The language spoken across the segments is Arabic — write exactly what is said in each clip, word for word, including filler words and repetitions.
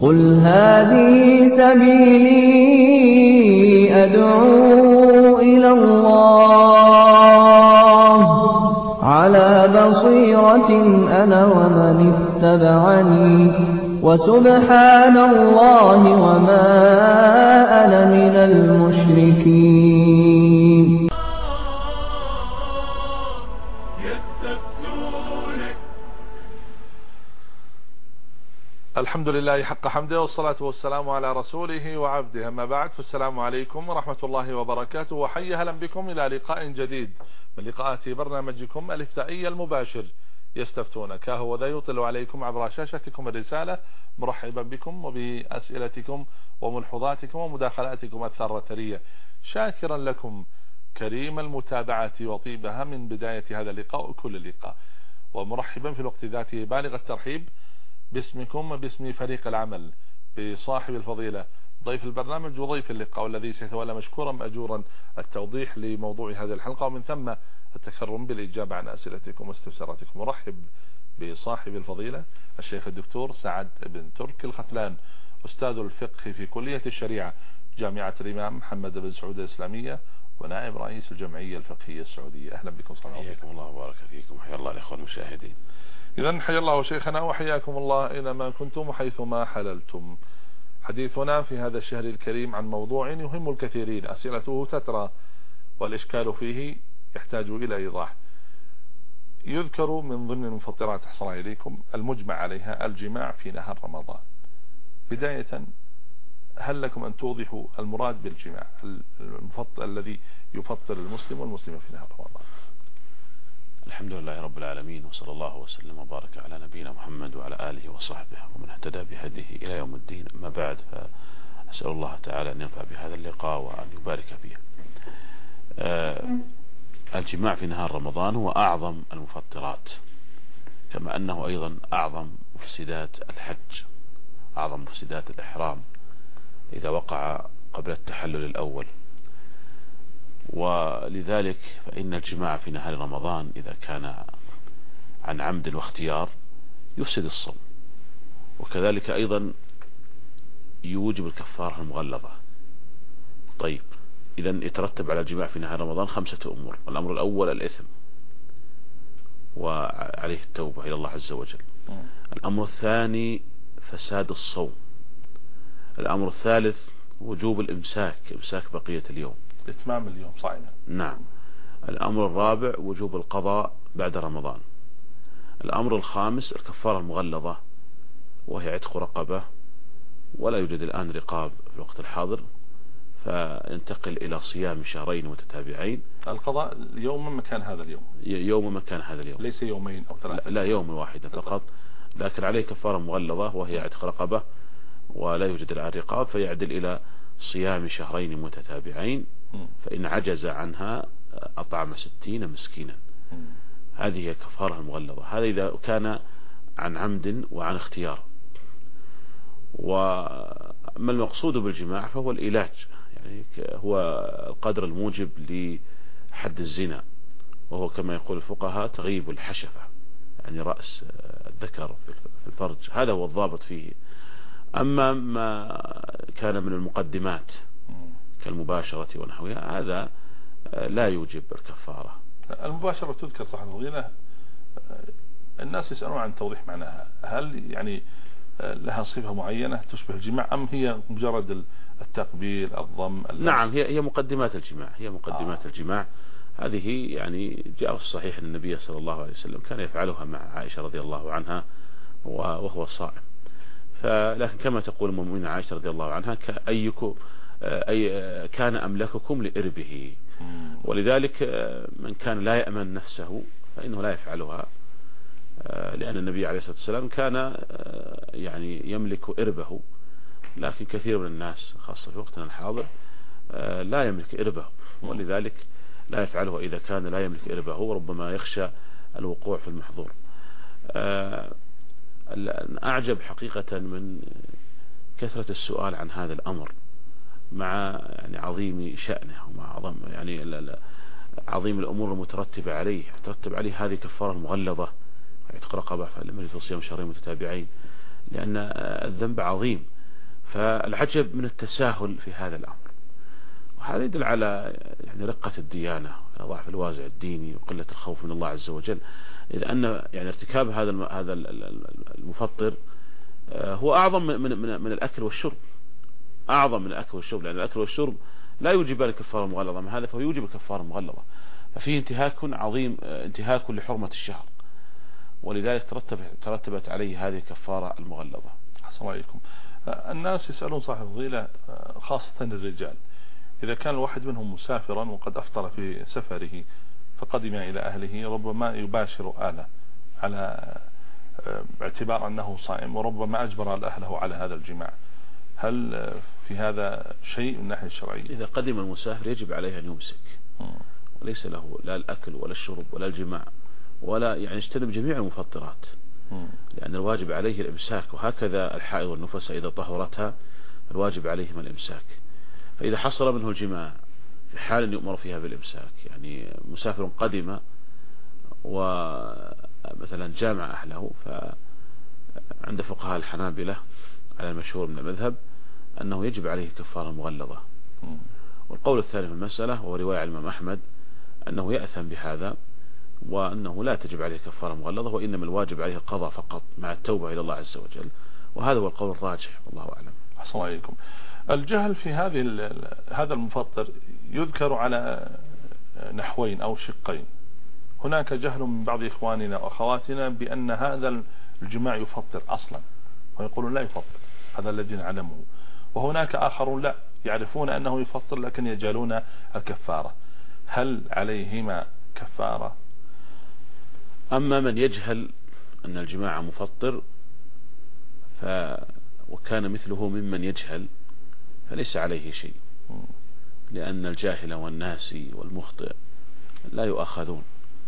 قل هذه سبيلي أدعو إلى الله على بصيرة أنا ومن اتبعني وسبحان الله وما أنا من المشركين. الحمد لله حق حمده والصلاة والسلام على رسوله وعبده، أما بعد، فالسلام عليكم ورحمة الله وبركاته، وحيا هلا بكم إلى لقاء جديد من لقاءات برنامجكم الإفتائي المباشر يستفتونك. هو ذا يطل عليكم عبر شاشتكم الرسالة، مرحبا بكم وبأسئلتكم وملحوظاتكم ومداخلاتكم الثارة الثرية، شاكرا لكم كريم المتابعة وطيبها من بداية هذا اللقاء وكل اللقاء، ومرحبا في الوقت ذاته بالغ الترحيب باسمكم وباسم فريق العمل بصاحب الفضيلة ضيف البرنامج وضيف اللقاء، والذي سيتولى مشكورا مأجورا التوضيح لموضوع هذه الحلقة، ومن ثم التكرم بالإجابة عن أسئلتكم واستفساراتكم. مرحب بصاحب الفضيلة الشيخ الدكتور سعد بن ترك الختلان، أستاذ الفقه في كلية الشريعة جامعة الإمام محمد بن سعود الإسلامية ونائب رئيس الجمعية الفقهية السعودية. أهلا بكم. صلى الله عليه وسلم. الله وبارك فيكم. حيا الله الإخوة المشاهدين. إذن حيا الله شيخنا وحياكم الله أينما كنتم وحيثما حللتم. حديثنا في هذا الشهر الكريم عن موضوع يهم الكثيرين، أسئلته تترى والإشكال فيه يحتاج إلى إيضاح. يذكر من ضمن المفطرات أحسن إليكم المجمع عليها الجماع في نهار رمضان. بداية، هل لكم أن توضحوا المراد بالجماع المفطر الذي يفطر المسلم والمسلمة في نهار رمضان؟ الحمد لله رب العالمين، وصلى الله وسلم وبارك على نبينا محمد وعلى آله وصحبه ومن اهتدى بهديه إلى يوم الدين. أما بعد، فأسأل الله تعالى أن ينفع بهذا اللقاء وأن يبارك فيه. آه الجماع في نهار رمضان هو أعظم المفطرات، كما أنه أيضا أعظم مفسدات الحج، أعظم مفسدات الإحرام إذا وقع قبل التحلل الأول. ولذلك فإن الجماع في نهار رمضان إذا كان عن عمد واختيار يفسد الصوم، وكذلك أيضا يوجب الكفارة المغلظة. طيب، إذا يترتب على الجماع في نهار رمضان خمسة أمور. الأمر الأول الإثم وعليه التوبة إلى الله عز وجل. الأمر الثاني فساد الصوم. الأمر الثالث وجوب الإمساك، إمساك بقية اليوم، إتمام اليوم صائما. نعم. الأمر الرابع وجوب القضاء بعد رمضان. الأمر الخامس الكفارة المغلظة، وهي عتق رقبة، ولا يوجد الآن رقاب في الوقت الحاضر، فينتقل إلى صيام شهرين متتابعين. القضاء يوم مكان هذا اليوم، يوم مكان هذا اليوم، ليس يومين أو ثلاثة. لا, لا يوم واحد فقط، لكن عليه كفارة مغلظة وهي عتق رقبة، ولا يوجد الآن رقاب، فيعدل إلى صيام شهرين متتابعين، فإن عجز عنها أطعم ستين مسكينا. هذه هي كفارة المغلظة. هذا إذا كان عن عمد وعن اختيار. وما المقصود بالجماع فهو العلاج، يعني هو القدر الموجب لحد الزنا، وهو كما يقول الفقهاء تغيب الحشفة، يعني رأس الذكر في الفرج، هذا هو الضابط فيه. أما ما كان من المقدمات كالمباشرة ونحوها هذا لا يوجب الكفارة. المباشرة تذكر صح الفضيلة، الناس يسألون عن توضيح معناها، هل يعني لها صفة معينة تشبه الجماع أم هي مجرد التقبيل الضم اللمس؟ نعم، هي هي مقدمات الجماع، هي مقدمات آه. الجماع هذه يعني جاء في الصحيح أن النبي صلى الله عليه وسلم كان يفعلها مع عائشة رضي الله عنها وهو صائم. فلكن كما تقول المؤمنة عائشة رضي الله عنها كأيكم أي كان أملككم لإربه، ولذلك من كان لا يأمن نفسه فإنه لا يفعلها، لأن النبي عليه الصلاة والسلام كان يعني يملك إربه، لكن كثير من الناس خاصة في وقتنا الحاضر لا يملك إربه، ولذلك لا يفعله إذا كان لا يملك إربه، وربما يخشى الوقوع في المحظور. أعجب حقيقة من كثرة السؤال عن هذا الأمر مع يعني عظيم شأنه ومع عظم يعني عظيم الأمور المترتبة عليه. ترتب عليه هذه كفارة المغلظة، عتق رقبة، فلم يجد صيام شهرين متتابعين، لأن الذنب عظيم. فالعجب من التساهل في هذا الأمر، وهذا يدل على يعني رقة الديانة، على ضعف الوازع الديني وقلة الخوف من الله عز وجل. إذا أن يعني ارتكاب هذا هذا المفطر هو أعظم من من من الأكل والشرب، أعظم من الأكل والشرب، لأن الأكل والشرب لا يوجبان كفارة مغلظة، من هذا فهو يوجب كفارة مغلظة، ففيه انتهاك عظيم، انتهاك لحرمة الشهر، ولذلك ترتب ترتبت عليه هذه الكفارة المغلظة. حسن عليكم. الناس يسألون صاحب الفضيلة خاصة الرجال، إذا كان الواحد منهم مسافرا وقد أفطر في سفره فقدم إلى أهله، ربما يباشر أهله على باعتبار أنه صائم، وربما أجبر أهله على هذا الجماع، هل في هذا شيء من الناحية الشرعية؟ إذا قدم المسافر يجب عليه أن يمسك، وليس له لا الأكل ولا الشرب ولا الجماع، ولا يعني يجتنب جميع المفطرات، لأن الواجب عليه الإمساك، وهكذا الحائض والنفساء إذا طهرتها الواجب عليهم الإمساك. فإذا حصل منه الجماع في حال يؤمر فيها بالإمساك، يعني مسافر قدم ومثلا جامع أهله، فعند فقهاء الحنابلة على المشهور من المذهب أنه يجب عليه كفارة مغلظة. والقول الثاني في المسألة وهو رواية الإمام أحمد أنه يأثم بهذا، وأنه لا تجب عليه كفارة مغلظة، وإنما الواجب عليه القضاء فقط مع التوبة إلى الله عز وجل، وهذا هو القول الراجح والله أعلم. أحسن عليكم. الجهل في هذه هذا المفطر يذكر على نحوين أو شقين. هناك جهل من بعض إخواننا وأخواتنا بأن هذا الجماع يفطر أصلا، ويقولون لا يفطر، هذا الذين علموا. وهناك آخرون لا يعرفون أنه يفطر لكن يجهلون الكفارة، هل عليهما كفارة؟ أما من يجهل أن الجماع مفطر ف وكان مثله ممن يجهل فليس عليه شيء، لأن الجاهل والناسي والمخطئ لا يؤاخذون.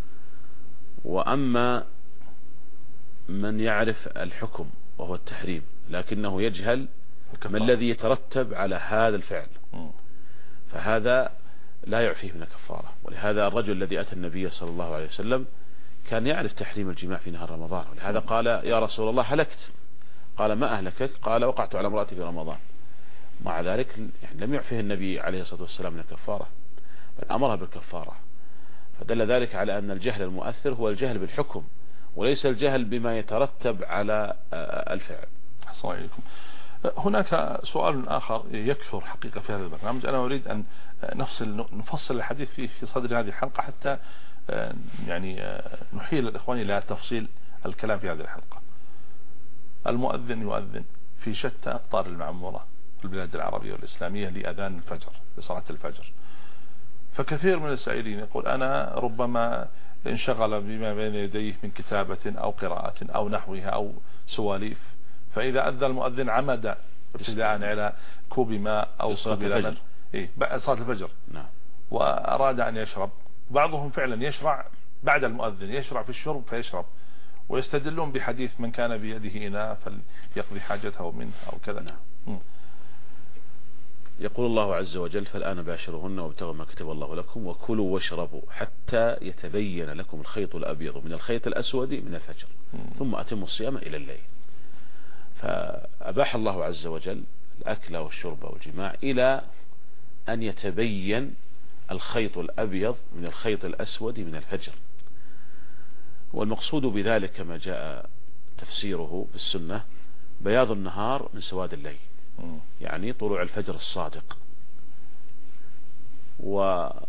وأما من يعرف الحكم وهو التحريم لكنه يجهل ما الذي يترتب على هذا الفعل، فهذا لا يعفيه من الكفارة. ولهذا الرجل الذي أتى النبي صلى الله عليه وسلم كان يعرف تحريم الجماع في نهار رمضان، ولهذا قال يا رسول الله هلكت، قال ما أهلكك؟ قال وقعت على امرأتي في رمضان. مع ذلك يعني لم يعفيه النبي عليه الصلاة والسلام من الكفارة، بل أمرها بالكفارة. فدل ذلك على أن الجهل المؤثر هو الجهل بالحكم، وليس الجهل بما يترتب على الفعل. حسنا عليكم. هناك سؤال آخر يكثر حقيقة في هذا البرنامج، أنا أريد أن نفصل نفصل الحديث فيه في صدر هذه الحلقة حتى يعني نحيل الإخوان إلى تفصيل الكلام في هذه الحلقة. المؤذن يؤذن في شتى أقطار المعمورة في البلاد العربية والإسلامية لأذان الفجر، لصلاة الفجر، فكثير من السائلين يقول أنا ربما انشغل بما بين يديه من كتابة أو قراءة أو نحوها أو سواليف، فإذا أذن المؤذن عمد ابتداء على كوب ماء أو صوب لبن إيه صلاة الفجر نعم، وأراد أن يشرب، بعضهم فعلا يشرع بعد المؤذن، يشرع في الشرب فيشرب، ويستدلون بحديث من كان بيده إناء فليقضي حاجته منه أو كذا. نعم. يقول الله عز وجل فالآن باشرهن وابتغوا ما كتب الله لكم وكلوا واشربوا حتى يتبين لكم الخيط الأبيض من الخيط الأسود من الفجر ثم أتموا الصيام إلى الليل. فأباح الله عز وجل الأكل والشرب والجماع إلى أن يتبين الخيط الأبيض من الخيط الأسود من الفجر. والمقصود بذلك كما جاء تفسيره في السنة بياض النهار من سواد الليل، يعني طلوع الفجر الصادق. وهنا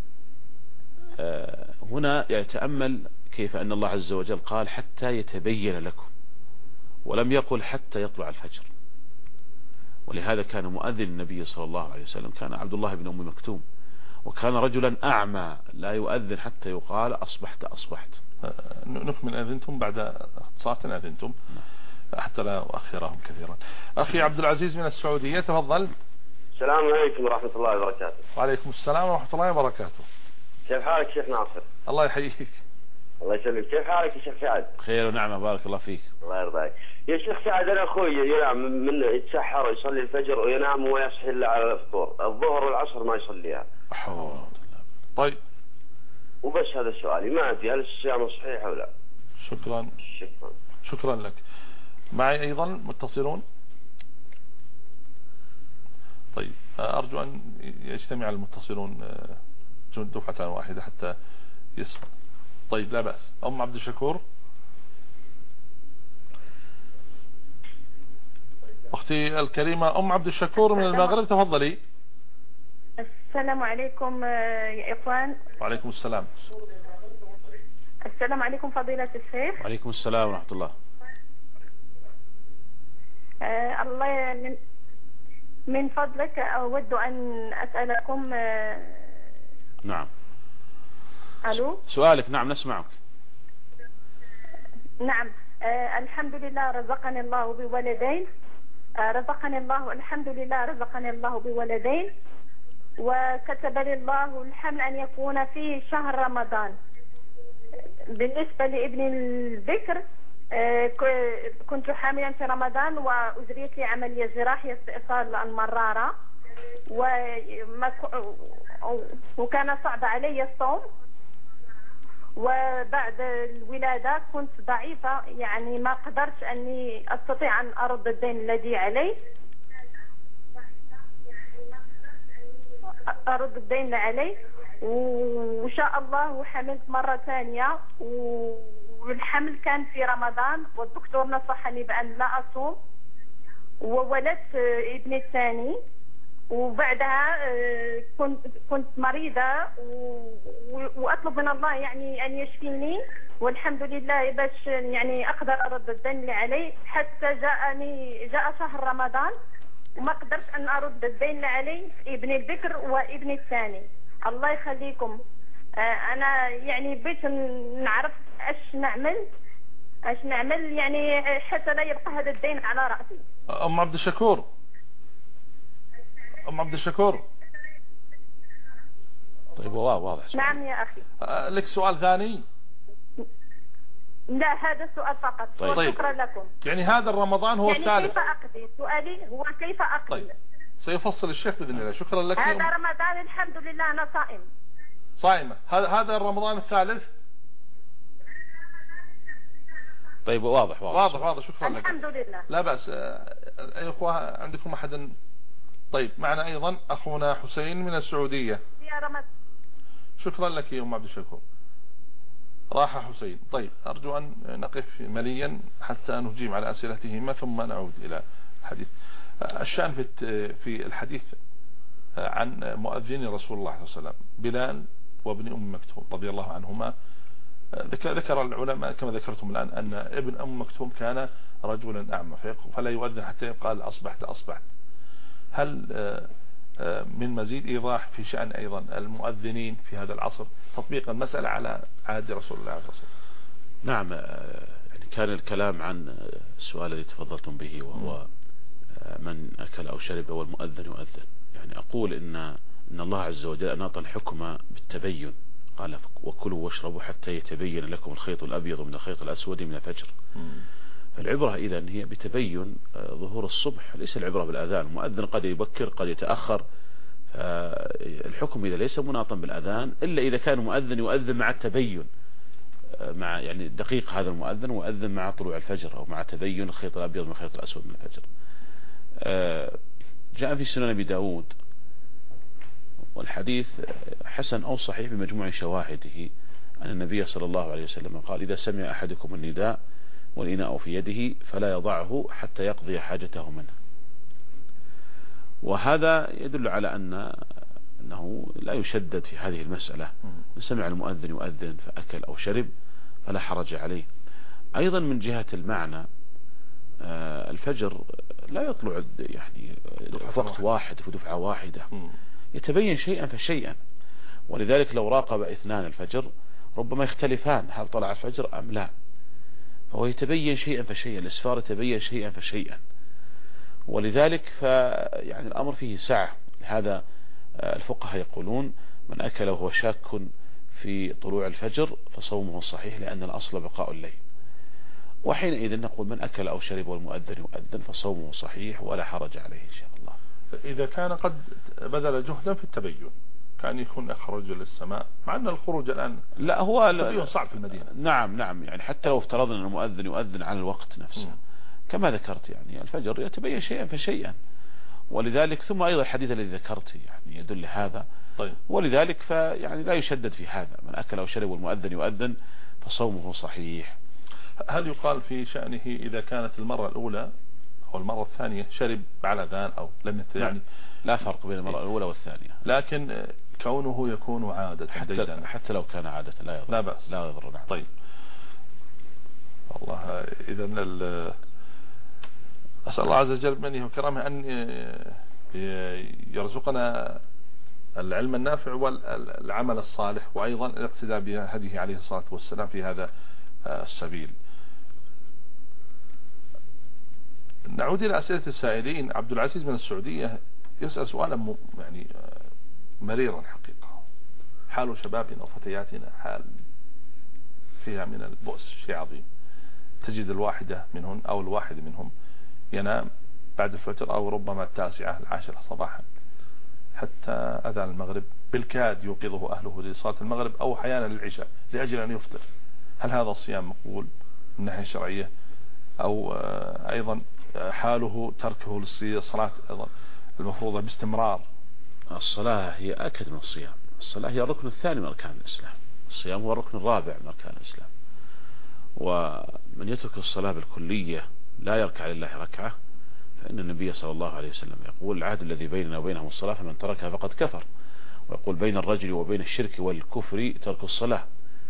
يتأمل كيف أن الله عز وجل قال حتى يتبين لكم، ولم يقل حتى يطلع الفجر. ولهذا كان مؤذن النبي صلى الله عليه وسلم كان عبد الله بن أم مكتوم، وكان رجلا أعمى لا يؤذن حتى يقال أصبحت أصبحت. نكمل أذنتم بعد اختصار أذنتم حتى لا أؤخرهم كثيرا. أخي عبد العزيز من السعودية تفضل. السلام عليكم ورحمة الله وبركاته. وعليكم السلام ورحمة الله وبركاته. كيف حالك شيخ ناصر؟ الله يحييك. الله يسلمك. كيف حالك يا شيخ سعد؟ خير ونعمة بارك الله فيك. الله يرضى. يا شيخ سعد أنا أخوي ينام من يتسحر ويصلي الفجر وينام وما يصحي إلا على الفطور، الظهر والعصر ما يصليها. طيب. وبس هذا سؤالي، ما أدري هل الصيام صحيح أو لا. شكرا. شكرا. شكرا لك. معي أيضا متصلون. طيب أرجو أن يجتمع المتصلون دفعة واحدة حتى يسمع. طيب لا بأس. أم عبد الشكور. أختي الكريمة أم عبد الشكور من المغرب، تفضلي. السلام عليكم يا إخوان. وعليكم السلام. السلام عليكم فضيلة الشيخ. وعليكم السلام ورحمة الله. آه الله من, من فضلك أود أن أسألكم. آه نعم. ألو. سؤالك. نعم نسمعك. نعم. آه الحمد لله رزقني الله بولدين. آه رزقني الله الحمد لله رزقني الله بولدين، وكتب لي الله الحمل أن يكون في شهر رمضان. بالنسبة لابن البكر كنت حاملا في رمضان وأجريت لي عملية جراحية استئصال المرارة، وكان صعب علي الصوم، وبعد الولادة كنت ضعيفة، يعني ما قدرت أني أستطيع أن أرد الدين الذي علي أرد الدين علي وإن شاء الله حملت مرة ثانية، والحمل كان في رمضان، والدكتور نصحني بأن لا أصوم، وولدت ابني الثاني. وبعدها كنت كنت مريضة وأطلب من الله يعني أن يشفيني، والحمد لله باش يعني أقدر أرد الدين اللي علي، حتى جاءني جاء شهر رمضان وما قدرت أن أرد الدين اللي علي في ابن البكر وابن الثاني. الله يخليكم. أنا يعني بيت نعرف ايش نعمل ايش نعمل يعني حتى لا يبقى هذا الدين على رأسي. أم عبد الشكور. أم عبد الشكور. طيب واضح. نعم يا أخي. لك سؤال ثاني؟ لا هذا السؤال فقط. طيب. شكرا لكم. يعني هذا الرمضان هو يعني الثالث. كيف أقضي؟ سؤالي هو كيف أقضي. طيب سيفصل الشيخ بإذن الله. شكرا لك. هذا رمضان الحمد لله أنا صائم. صائمة. هذا هذا رمضان الثالث. طيب واضح واضح واضح واضح. شكرا لك. الحمد لله. لا بأس. أي أخوة عندكم أحد؟ طيب معنا أيضا أخونا حسين من السعودية. يا رمضان. شكرا لك يا أم عبد الشكور. راح حسين. طيب أرجو أن نقف مليا حتى نجيب على أسئلتهما ثم نعود إلى الحديث. الشأن في في الحديث عن مؤذن رسول الله صلى الله عليه وسلم بلال وابن أم مكتوم رضي الله عنهما. ذكر العلماء كما ذكرتم الآن أن ابن أم مكتوم كان رجلا أعمى فلا يؤذن حتى يقال أصبحت أصبحت. هل من مزيد إيضاح في شأن أيضا المؤذنين في هذا العصر تطبيقا مسألة على عهد رسول الله صلى الله عليه وسلم؟ نعم. يعني كان الكلام عن السؤال الذي تفضلتم به وهو من أكل أو شرب والمؤذن يؤذن. يعني أقول إن إن الله عز وجل أناط الحكم بالتبين، قال وكلوا واشربوا حتى يتبين لكم الخيط الأبيض من الخيط الأسود من الفجر. فالعبرة إذن هي بتبين ظهور الصبح، ليس العبرة بالأذان. المؤذن قد يبكر قد يتأخر. الحكم إذا ليس مناطا بالأذان إلا إذا كان مؤذن يؤذن مع التبين، مع يعني دقيق هذا المؤذن وأذن مع طلوع الفجر أو مع تبين الخيط الأبيض من الخيط الأسود من الفجر. جاء في سنن أبي داود والحديث حسن أو صحيح بمجموع شواهده أن النبي صلى الله عليه وسلم قال إذا سمع أحدكم النداء والإناء في يده فلا يضعه حتى يقضي حاجته منه. وهذا يدل على أن أنه لا يشدد في هذه المسألة. من سمع المؤذن يؤذن فأكل أو شرب فلا حرج عليه. أيضا من جهة المعنى الفجر لا يطلع يعني في وقت واحد في دفعة واحدة، يتبين شيئا فشيئا. ولذلك لو راقب اثنان الفجر ربما يختلفان هل طلع الفجر أم لا، فهو يتبين شيئا فشيئا، الإسفار يتبين شيئا فشيئا. ولذلك فيعني الأمر فيه سعة. لهذا الفقهاء يقولون من أكل وهو شاك في طلوع الفجر فصومه صحيح لأن الأصل بقاء الليل. وحينئذ نقول من أكل أو شرب والمؤذن يؤذن فصومه صحيح ولا حرج عليه إن شاء الله. إذا كان قد بذل جهدا في التبين كان يكون أخرج للسماء، مع أن الخروج الآن لا هو التبين صعب في المدينة. نعم نعم. يعني حتى لو افترضنا أن المؤذن يؤذن على الوقت نفسه م. كما ذكرت يعني الفجر يتبين شيئا فشيئا. ولذلك ثم أيضا الحديث الذي ذكرته يعني يدل هذا. طيب. ولذلك فيعني لا يشدد في هذا، من أكل أو شرب والمؤذن يؤذن فصومه صحيح. هل يقال في شأنه إذا كانت المرة الأولى أو المرة الثانية شرب على ذان أو لم يعني لا فرق بين المرة الأولى والثانية، لكن كونه يكون عادة حتى, حتى لو كان عادة لا يضر، لا بأس لا يضر. نعم. طيب والله إذا أسأل الله عز وجل بمنه وكرمه أن يرزقنا العلم النافع والعمل الصالح، وأيضا الاقتداء بهديه عليه الصلاة والسلام في هذا السبيل. نعود إلى أسئلة السائلين. عبد العزيز من السعودية يسأل سؤالا يعني مريرا حقيقة. حال شبابنا وفتياتنا حال فيها من البؤس شيء عظيم. تجد الواحدة منهم أو الواحد منهم ينام بعد الفجر أو ربما التاسعة العاشرة صباحا حتى أذان المغرب، بالكاد يوقظه أهله لصلاة المغرب أو أحيانا للعشاء لأجل أن يفطر. هل هذا الصيام مقبول من الناحية الشرعية؟ أو أيضا حاله تركه للصلاة أيضا المفروضة باستمرار؟ الصلاة هي أكد من الصيام. الصلاة هي الركن الثاني من أركان الإسلام، الصيام هو الركن الرابع من أركان الإسلام. ومن يترك الصلاة بالكلية لا يركع لله ركعة، فإن النبي صلى الله عليه وسلم يقول العهد الذي بيننا وبينهم الصلاة فمن تركها فقد كفر، ويقول بين الرجل وبين الشرك والكفر ترك الصلاة.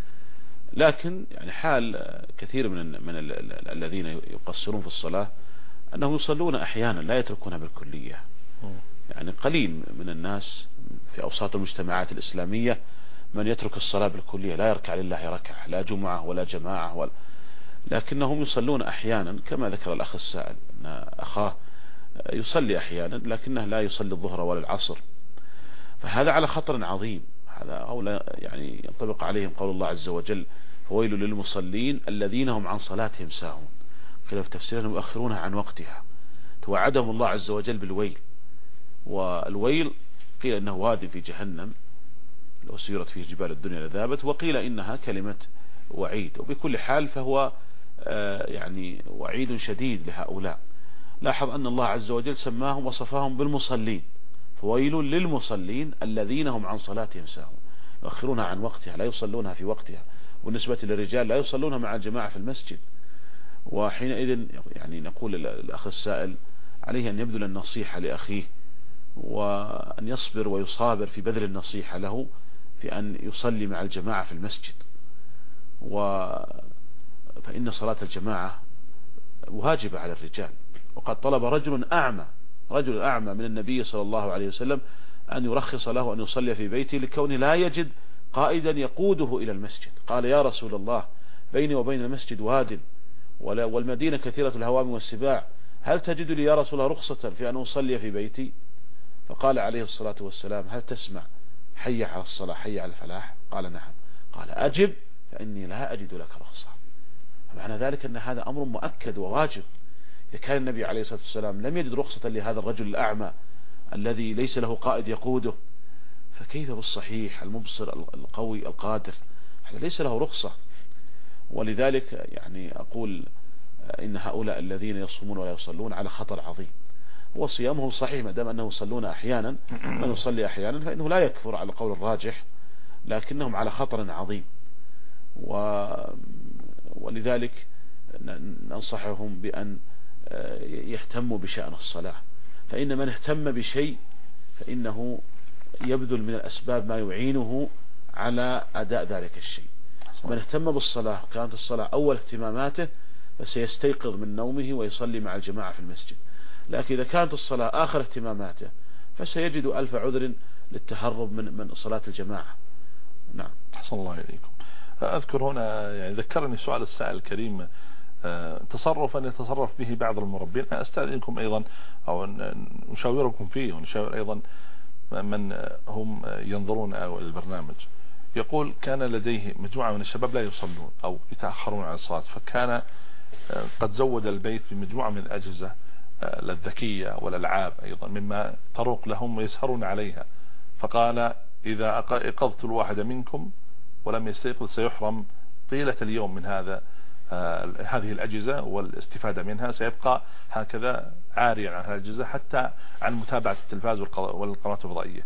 لكن يعني حال كثير من من الذين يقصرون في الصلاة أنهم يصلون أحيانا لا يتركونها بالكلية. يعني قليل من الناس في أوساط المجتمعات الإسلامية من يترك الصلاة بالكلية، لا يركع لله ركعة، لا جمعة ولا جماعة ولا، لكنهم يصلون أحيانا كما ذكر الأخ السائل أن أخاه يصلي أحيانا لكنه لا يصلي الظهر ولا العصر، فهذا على خطر عظيم. هذا أو يعني ينطبق عليهم قول الله عز وجل فويل للمصلين الذين هم عن صلاتهم ساهون، قيل في تفسيرهم يؤخرونها عن وقتها. توعدهم الله عز وجل بالويل، والويل قيل إنه واد في جهنم لو سيرت فيه جبال الدنيا لذابت، وقيل إنها كلمة وعيد. وبكل حال فهو يعني وعيد شديد لهؤلاء. لاحظ أن الله عز وجل سماهم وصفاهم بالمصلين، فويل للمصلين الذين هم عن صلاتهم ساهون، يؤخرونها عن وقتها، لا يصلونها في وقتها. بالنسبة للرجال لا يصلونها مع الجماعة في المسجد. وحينئذ يعني نقول الأخ السائل عليه أن يبذل النصيحة لأخيه، وأن يصبر ويصابر في بذل النصيحة له في أن يصلي مع الجماعة في المسجد. و فإن صلاة الجماعة واجبة على الرجال. وقد طلب رجل أعمى رجل أعمى من النبي صلى الله عليه وسلم أن يرخص له أن يصلي في بيته لكونه لا يجد قائدا يقوده إلى المسجد. قال يا رسول الله بيني وبين المسجد واد والمدينة كثيرة الهوام والسباع، هل تجد لي يا رسول الله رخصة في أن أصلي في بيتي؟ فقال عليه الصلاة والسلام هل تسمع حي على الصلاة حي على الفلاح؟ قال نعم. قال أجب فإني لا أجد لك رخصة. معنى ذلك أن هذا أمر مؤكد وواجب. إذا كان النبي عليه الصلاة والسلام لم يجد رخصة لهذا الرجل الأعمى الذي ليس له قائد يقوده، فكيف بالصحيح المبصر القوي القادر؟ هذا ليس له رخصة. ولذلك يعني أقول إن هؤلاء الذين يصومون ولا يصلون على خطر عظيم. وصيامهم صحيح ما دام أنه يصلون أحيانا، من يصلي أحيانا فإنه لا يكفر على القول الراجح، لكنهم على خطر عظيم. و... ولذلك ننصحهم بأن يهتموا بشأن الصلاة، فإن من اهتم بشيء فإنه يبذل من الأسباب ما يعينه على أداء ذلك الشيء. من اهتم بالصلاة كانت الصلاة أول اهتماماته فسيستيقظ من نومه ويصلي مع الجماعة في المسجد. لكن إذا كانت الصلاة آخر اهتماماته فسيجد ألف عذر للتهرب من من صلاة الجماعة. نعم. أحسن الله إليكم. أذكر هنا يعني ذكرني سؤال السائل الكريم تصرفا يتصرف به بعض المربين، أستأذنكم أيضا أو نشاوركم فيه ونشاور أيضا من هم ينظرون البرنامج. يقول كان لديه مجموعة من الشباب لا يصلون أو يتأخرون عن الصلاة، فكان قد زود البيت بمجموعة من الأجهزة الذكية والألعاب أيضا مما تروق لهم ويسهرون عليها، فقال إذا أيقظت الواحد منكم ولم يستيقظ سيحرم طيلة اليوم من هذا هذه الأجهزة والاستفادة منها، سيبقى هكذا عاريا عن هذه الأجهزة حتى عن متابعة التلفاز والقنوات الفضائية.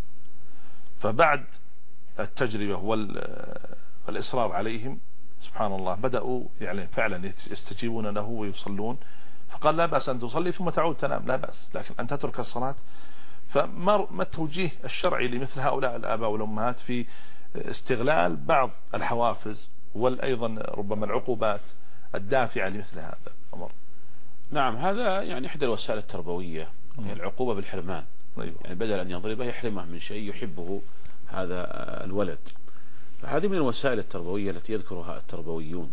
فبعد التجربة والإصرار عليهم سبحان الله بدأوا يعني فعلا يستجيبون له ويصلون، فقال لا بأس أن تصلي ثم تعود تنام، لا بأس، لكن أن تترك الصلاة. فما التوجيه الشرعي لمثل هؤلاء الآباء والأمهات في استغلال بعض الحوافز والأيضا ربما العقوبات الدافعة لمثل هذا الأمر؟ نعم، هذا يعني إحدى الوسائل التربوية، هي العقوبة بالحرمان. أيوة. يعني بدل أن يضربه يحرمه من شيء يحبه هذا الولد. فهذه من الوسائل التربوية التي يذكرها التربويون.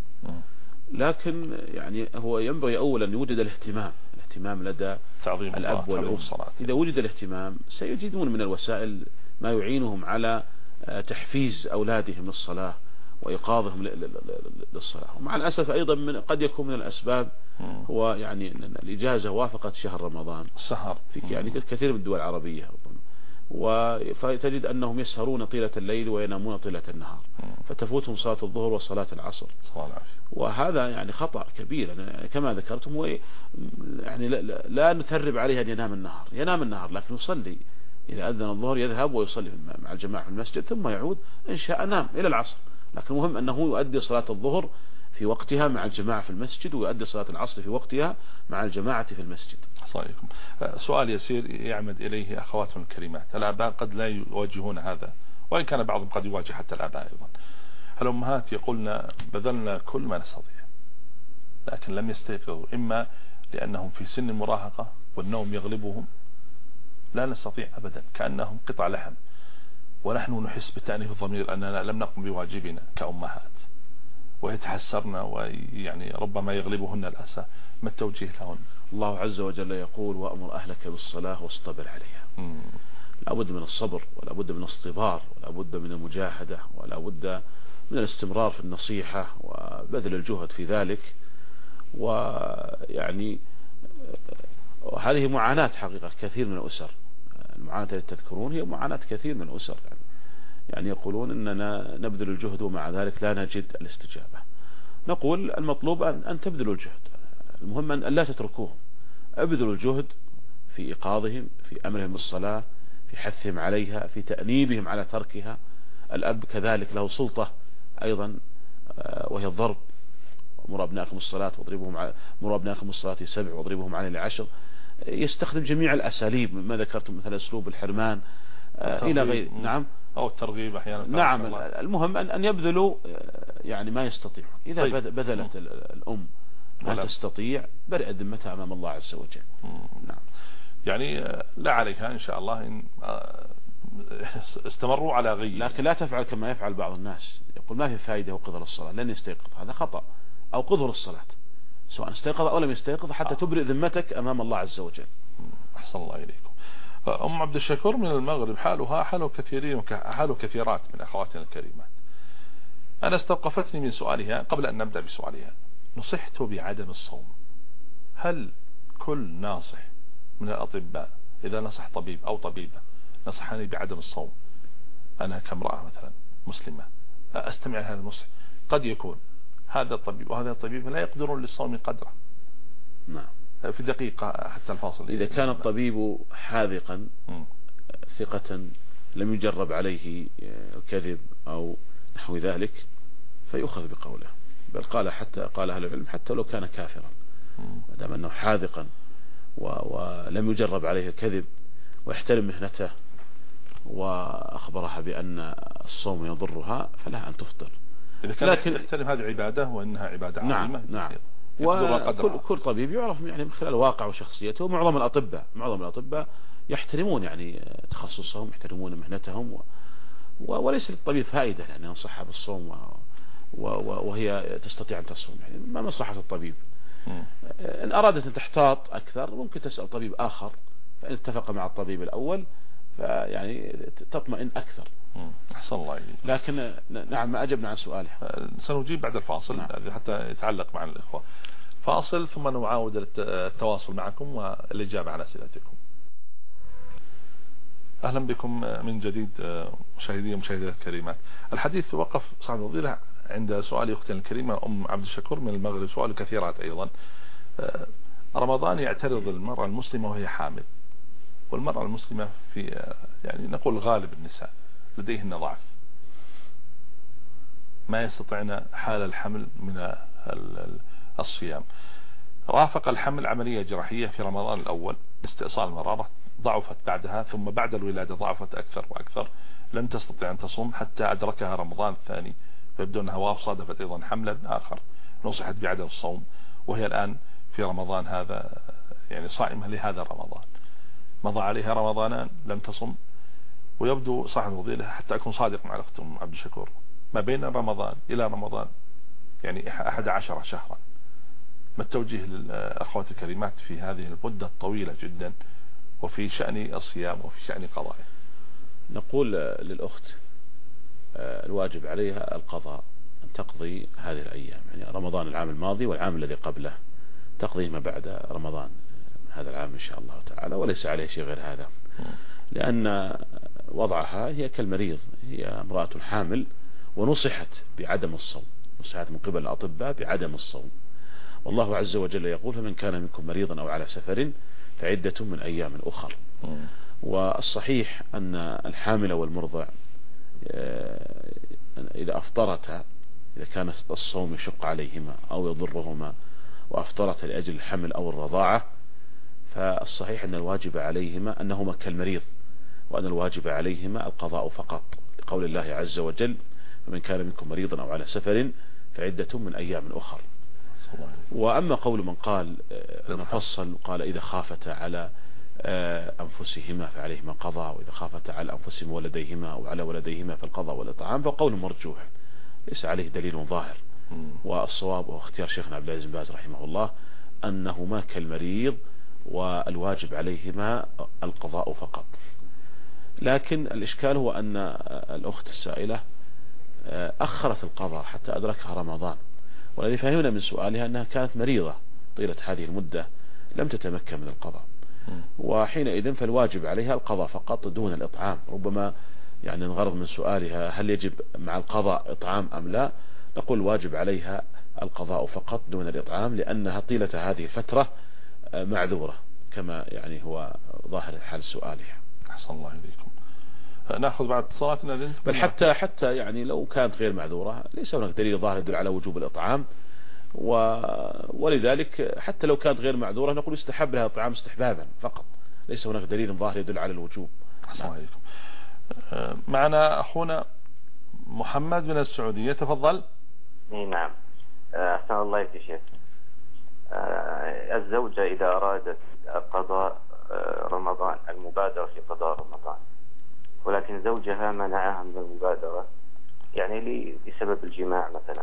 لكن يعني هو ينبغي أولا أن يوجد الاهتمام الاهتمام لدى تعظيم الأب والأم. إذا وجد الاهتمام سيجدون من الوسائل ما يعينهم على تحفيز أولادهم للصلاة وإيقاظهم للصلاة. ومع الأسف أيضا من قد يكون من الأسباب هو يعني الإجازة وافقت شهر رمضان، السهر في يعني كثير من الدول العربية ربما، فتجد أنهم يسهرون طيلة الليل وينامون طيلة النهار، فتفوتهم صلاة الظهر وصلاة العصر، وهذا يعني خطأ كبير. يعني كما ذكرتم هو يعني لا, لا نثرب عليه أن ينام النهار، ينام النهار لكن يصلي، إذا أذن الظهر يذهب ويصلي مع الجماعة في المسجد ثم يعود إن شاء نام إلى العصر، لكن المهم أنه يؤدي صلاة الظهر في وقتها مع الجماعة في المسجد، ويؤدي صلاة العصر في وقتها مع الجماعة في المسجد. صحيحكم. سؤال يسير يعمد إليه أخواتنا الكريمات، الآباء قد لا يواجهون هذا، وإن كان بعضهم قد يواجه حتى الآباء أيضا. الأمهات يقولن بذلنا كل ما نستطيع لكن لم يستيقظوا، إما لأنهم في سن المراهقة والنوم يغلبهم، لا نستطيع أبدا، كأنهم قطع لحم، ونحن نحس بتأنيب الضمير أننا لم نقم بواجبنا كأمهات، ويتحسرن ويعني ربما يغلبهن الأسى. ما التوجيه لهن؟ الله عز وجل يقول وأمر أهلك بالصلاة واصطبر عليها. لا بد من الصبر، ولا بد من الاصطبار، ولا بد من المجاهدة، ولا بد من الاستمرار في النصيحة وبذل الجهد في ذلك. ويعني هذه معاناة حقيقة كثير من الأسر، المعاناة التي تذكرون هي معاناة كثير من الأسر، يعني, يعني يقولون إننا نبذل الجهد ومع ذلك لا نجد الاستجابة. نقول المطلوب أن, أن تبذلوا الجهد، المهم أن لا تتركوهم، ابذلوا الجهد في إيقاظهم، في أمرهم بالصلاة، في حثهم عليها، في تأنيبهم على تركها. الأب كذلك له سلطة أيضا وهي الضرب، مروا أبنائكم الصلاة واضربوهم، مروا أبنائكم الصلاة سبع واضربوهم عليه لعشر. يستخدم جميع الأساليب، ما ذكرتم مثلا أسلوب الحرمان إلى غير. نعم، أو الترغيب أحيانا. نعم، المهم أن يبذلوا يعني ما يستطيعون. إذا طيب. بذلت الأم ما تستطيع برئت ذمتها أمام الله عز وجل. نعم، يعني لا عليها إن شاء الله إن استمروا على غي. لكن لا تفعل كما يفعل بعض الناس، يقول ما في فائدة وقظ للصلاة، لن يستيقظ، هذا خطأ. أو قظه للصلاة سواء استيقظ أو لم يستيقظ حتى آه. تبرئ ذمتك أمام الله عز وجل. أحسن الله إليكم. أم عبد الشكور من المغرب حالها حال كثيرين وحال كثيرات من أخواتنا الكريمات. أنا استوقفتني من سؤالها قبل أن نبدأ بسؤالها، نصحت بعدم الصوم، هل كل ناصح من الأطباء إذا نصح طبيب أو طبيبة نصحني بعدم الصوم، أنا كامرأة مثلا مسلمة أستمع لهذا النصح، قد يكون هذا الطبيب وهذا الطبيب لا يقدرون للصوم قدره. نعم، في دقيقة حتى الفاصل. إذا كان الطبيب حاذقا ثقة لم يجرب عليه كذب أو نحو ذلك فيؤخذ بقوله، بل قال حتى قال أهل العلم حتى لو كان كافرا ما دام أنه حاذقا ولم يجرب عليه الكذب ويحترم مهنته وأخبرها بأن الصوم يضرها فلا أن تفطر. إذا كان لكن يحترم هذه عبادة وأنها عبادة عظيمة. نعم, نعم. وكل كل طبيب يعرف يعني من خلال واقع وشخصيته، ومعظم الأطباء معظم الأطباء يحترمون يعني تخصصهم، يحترمون مهنتهم، و وليس للطبيب فائدة يعني ينصحها بالصوم و و وهي تستطيع أن تصوم، يعني ما مصلحة الطبيب. م. إن أرادت أن تحتاط أكثر ممكن تسأل طبيب آخر، فإن اتفق مع الطبيب الأول فيعني تطمئن أكثر. أحسن الله إليك. لكن نعم ما أجبنا عن سؤالها، سنجيب بعد الفاصل. نعم. حتى يتعلق مع الإخوة. فاصل ثم نعاود التواصل معكم والإجابة على أسئلتكم. أهلا بكم من جديد مشاهدي ومشاهدات الكريمات. الحديث وقف صاحب الفضيلة عند سؤال أختنا الكريمة أم عبد الشكور من المغرب سؤال كثيرات أيضا. رمضان يعترض المرأة المسلمة وهي حامل، والمرأة المسلمة في يعني نقول غالب النساء لديهن ضعف، ما يستطيعن حال الحمل من الصيام. رافق الحمل عملية جراحية في رمضان الأول استئصال مرارة، ضعفت بعدها، ثم بعد الولادة ضعفت أكثر وأكثر، لم تستطيع أن تصوم حتى أدركها رمضان الثاني، فيبدو أنها صادفت أيضا حملا آخر، نصحت بعدم الصوم، وهي الآن في رمضان هذا يعني صائمة لهذا رمضان. مضى عليها رمضانان لم تصم، ويبدو صاحب الفضيلة حتى أكون صادق مع الأخت أم عبد الشكور ما بين رمضان إلى رمضان يعني أحد عشر شهرا. ما التوجيه للأخوات الكريمات في هذه المدة الطويلة جدا وفي شأن الصيام وفي شأن قضائه؟ نقول للأخت الواجب عليها القضاء، أن تقضي هذه الأيام، يعني رمضان العام الماضي والعام الذي قبله، تقضي ما بعد رمضان من هذا العام إن شاء الله تعالى، وليس عليه شيء غير هذا، لأن وضعها هي كالمريض، هي امرأة حامل ونصحت بعدم الصوم، نصحت من قبل الأطباء بعدم الصوم، والله عز وجل يقول فمن كان منكم مريضا أو على سفر فعدة من أيام أخر. والصحيح أن الحامل والمرضع إذا أفطرتا، إذا كان الصوم يشق عليهما أو يضرهما وأفطرتا لأجل الحمل أو الرضاعة، فالصحيح أن الواجب عليهما أنهما كالمريض، وأن الواجب عليهما القضاء فقط، لقول الله عز وجل فمن كان منكم مريضا أو على سفر فعدة من أيام أخر. وأما قول من قال نفصل قال إذا خافت على أنفسهما فعليهما قضاء، وإذا خافت على أنفسهما ولديهما أو على ولديهما فالقضاء والإطعام، فقول مرجوح ليس عليه دليل ظاهر. والصواب واختيار شيخنا عبد العزيز بن باز رحمه الله أنهما كالمريض والواجب عليهما القضاء فقط. لكن الإشكال هو أن الأخت السائلة أخرت القضاء حتى أدركها رمضان، والذي فهمنا من سؤالها أنها كانت مريضة طيلة هذه المدة لم تتمكن من القضاء، وحينئذ فالواجب عليها القضاء فقط دون الإطعام. ربما يعني الغرض من سؤالها هل يجب مع القضاء إطعام أم لا، نقول واجب عليها القضاء فقط دون الإطعام، لأنها طيلة هذه الفترة معذورة كما يعني هو ظاهر حال سؤالها. أحسن الله إليكم. نأخذ بعد اتصالاتنا. بل حتى حتى يعني لو كانت غير معذورة ليس هناك دليل ظاهر يدل على وجوب الإطعام، و... ولذلك حتى لو كانت غير معذورة نقول يستحب لها الإطعام استحبابا فقط، ليس هناك دليل ظاهر يدل على الوجوب. أحسن الله إليكم. معنا أخونا محمد من السعودية، تفضل. نعم. أحسن الله إليك يا شيخ. الزوجة إذا أرادت قضاء رمضان، المبادرة في قضاء رمضان، ولكن زوجها منعها من المبادرة يعني بسبب الجماع مثلا،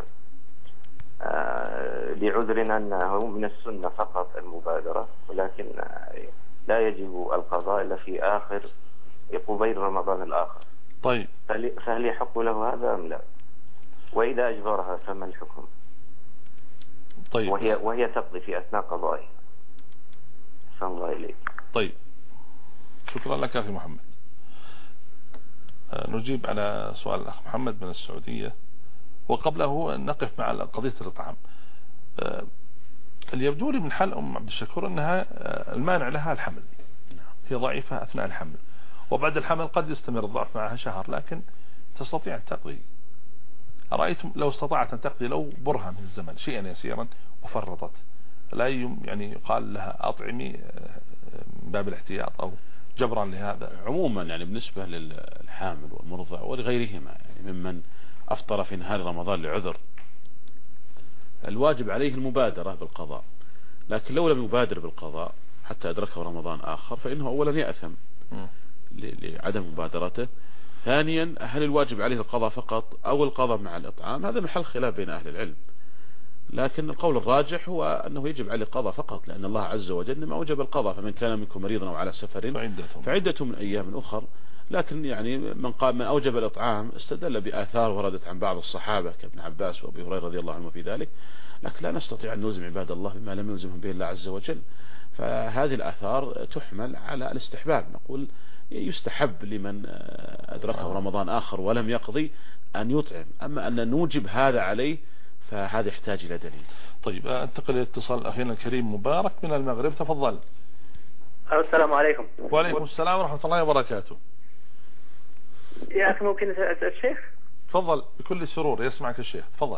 لعذر أنه من السنة فقط المبادرة، ولكن لا يجب القضاء إلا في آخر قبيل رمضان الآخر. طيب فهل يحق له هذا أم لا؟ وإذا أجبرها فما الحكم؟ طيب. وهي وهي تقضي في أثناء قضائها. أحسن الله إليك. طيب شكرا لك أخي محمد. نجيب على سؤال الأخ محمد من السعودية، وقبله نقف مع قضية الإطعام. اللي يبدو لي من حال أم عبد الشكور أنها المانع لها الحمل، هي ضعيفة أثناء الحمل، وبعد الحمل قد يستمر الضعف معها شهر، لكن تستطيع أن تقضي. أرأيتم لو استطاعت أن تقضي لو برهة من الزمن شيئا يسيرا وفرطت، لا يعني يقال لها أطعمي من باب الاحتياط أو جبرا لهذا؟ عموما يعني بالنسبة للحامل والمرضع ولغيرهما يعني ممن أفطر في نهار رمضان لعذر، الواجب عليه المبادرة بالقضاء، لكن لو لم يبادر بالقضاء حتى أدركه رمضان آخر فإنه أولا يأثم لعدم مبادرته، ثانيا هل الواجب عليه القضاء فقط أو القضاء مع الإطعام؟ هذا محل خلاف بين أهل العلم، لكن القول الراجح هو أنه يجب عليه القضاء فقط، لأن الله عز وجل ما أوجب القضاء فمن كان منكم مريضا أو على سفر فعدة من أيام أخر. لكن يعني من قال من أوجب الإطعام استدل بآثار وردت عن بعض الصحابة كابن عباس وأبي هريرة رضي الله عنه في ذلك، لكن لا نستطيع أن نلزم عباد الله بما لم يلزمهم به الله عز وجل. فهذه الآثار تحمل على الاستحباب. نقول يستحب لمن أدركه رمضان آخر ولم يقضي أن يطعم، أما أن نوجب هذا عليه فهذا يحتاج إلى دليل. طيب انتقل لاتصال أخينا الكريم مبارك من المغرب، تفضل. السلام عليكم. وعليكم السلام ورحمة الله وبركاته. يا أخي ممكن أسأل الشيخ؟ تفضل بكل سرور، يسمعك الشيخ، تفضل.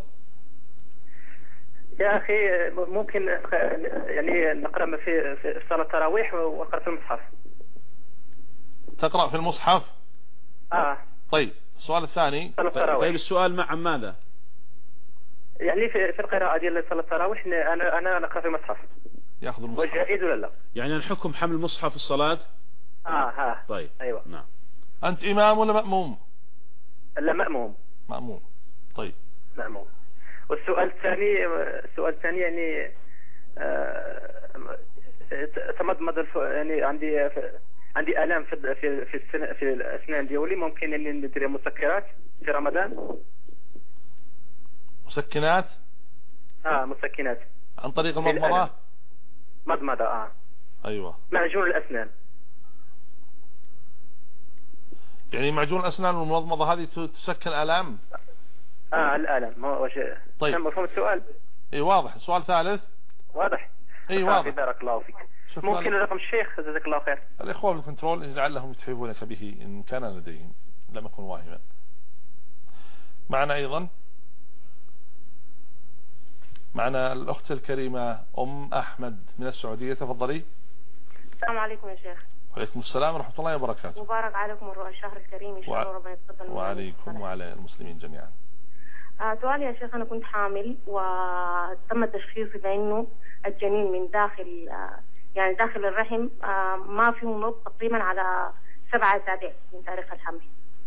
يا أخي ممكن يعني نقرأ في في صلاة التراويح ونقرأ في المصحف. تقرأ في المصحف؟ آه. طيب السؤال الثاني. طيب السؤال مع ماذا؟ يعني في في القراءة ديال صلاة التراويح أنا أنا نقرأ في المصحف. يأخذ المصحف. وجائز ولا لا؟ يعني الحكم حمل المصحف في الصلاة؟ آه ها. طيب. أيوة. نعم. أنت إمام ولا مأموم؟ لا مأموم. مأموم. طيب. مأموم. والسؤال الثاني السؤال الثاني يعني تمضمض يعني عندي عندي آلام في في في السن في الأسنان ديالي، ممكن اني ندير مسكرات في رمضان؟ مسكنات؟ اه مسكنات عن طريق المضمضة؟ مضمضة اه. ايوه. معجون الأسنان. يعني معجون الأسنان والمضمضة هذه تسكن آلام؟ اه الآلام. ما هو شيء. طيب. مفهوم السؤال؟ اي واضح. السؤال الثالث؟ واضح. اي واضح. بارك الله فيك. ممكن رقم الشيخ جزاك الله خير. الإخوة في الكنترول لعلهم يتحبونك به إن كان لديهم، لم يكن واهما. معنا أيضا معنا الأخت الكريمة أم أحمد من السعودية، تفضلي. السلام عليكم يا شيخ. وعليكم السلام ورحمة الله وبركاته. مبارك عليكم الشهر الكريم إن شاء الله ربنا يتقبل. وعليكم وعلى المسلمين جميعا. آه سؤالي يا شيخ، أنا كنت حامل وتم تشخيصي بأنه الجنين من داخل آه يعني داخل الرحم آه ما فيه نضج تقريبا على سبعة أسابيع من تاريخ الحمل،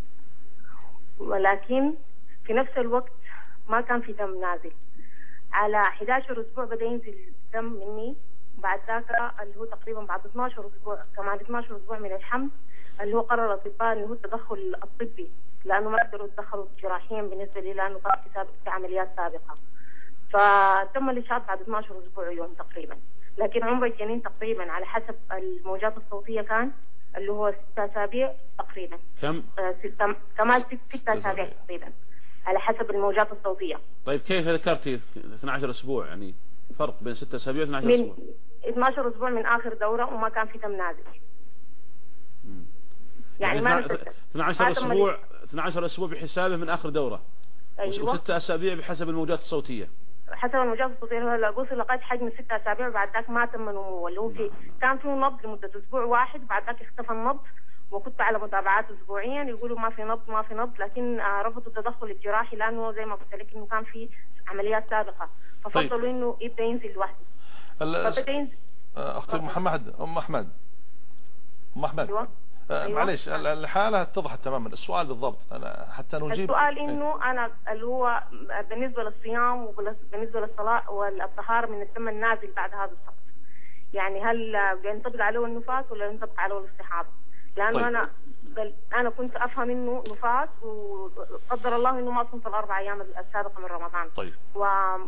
ولكن في نفس الوقت ما كان في دم نازل. على أحد عشر أسبوع بدأ ينزل دم مني، بعد ذاك اللي هو تقريبا بعد اثني عشر أسبوع كمان اثني عشر أسبوع من الحمل اللي هو قرر الأطباء إنه هو التدخل الطبي، لأنه ما قدروا يتدخلوا جراحيا بالنسبة لي لأنه كان في, سابق في عمليات سابقة. فتم الإشعاع بعد اثني عشر أسبوع يوم تقريبا، لكن عمر الجنين تقريبا على حسب الموجات الصوتية كان اللي هو ستة أسابيع تقريبا. كم؟ آه ستة كمان ستة أسابيع تقريبا على حسب الموجات الصوتية. طيب كيف ذكرتي اثني عشر أسبوع؟ يعني فرق بين ستة أسابيع واثني عشر أسبوع؟ من اثني عشر أسبوع من آخر دورة وما كان في دم نازل. مم. يعني, يعني ما اثني عشر أسبوع اثني عشر أسبوع بحسابه من آخر دورة. أيوة. وستة أسابيع بحسب الموجات الصوتية. حسب الموجات الصوتية هلا قلت لقيت حجم ستة أسابيع وبعد ذاك ما تم نموه، اللي هو في كان فيه نبض لمدة أسبوع واحد، بعد ذاك اختفى النبض وكنت على متابعات أسبوعيا يقولوا ما في نبض ما في نبض، لكن رفضوا التدخل الجراحي لأنه زي ما قلت لك إنه كان في عمليات سابقة، ففضلوا طيب. إنه يبدأ ينزل لوحده. فبدأ ينزل. أختي محمد أم أحمد أم أحمد أيوة. أيوة. معليش الحالة اتضحت تماما. السؤال بالضبط أنا حتى نجيب. السؤال إنه أنا اللي هو بالنسبة للصيام وبالنسبة للصلاة والطهارة من الدم النازل بعد هذا السقط، يعني هل بينطبق عليه النفاس ولا ينطبق عليه الاستحاضة؟ لأنه طيب. أنا أنا كنت أفهم إنه نفاس وقدر الله إنه ما صمت الأربع أيام السابقة من رمضان. طيب. و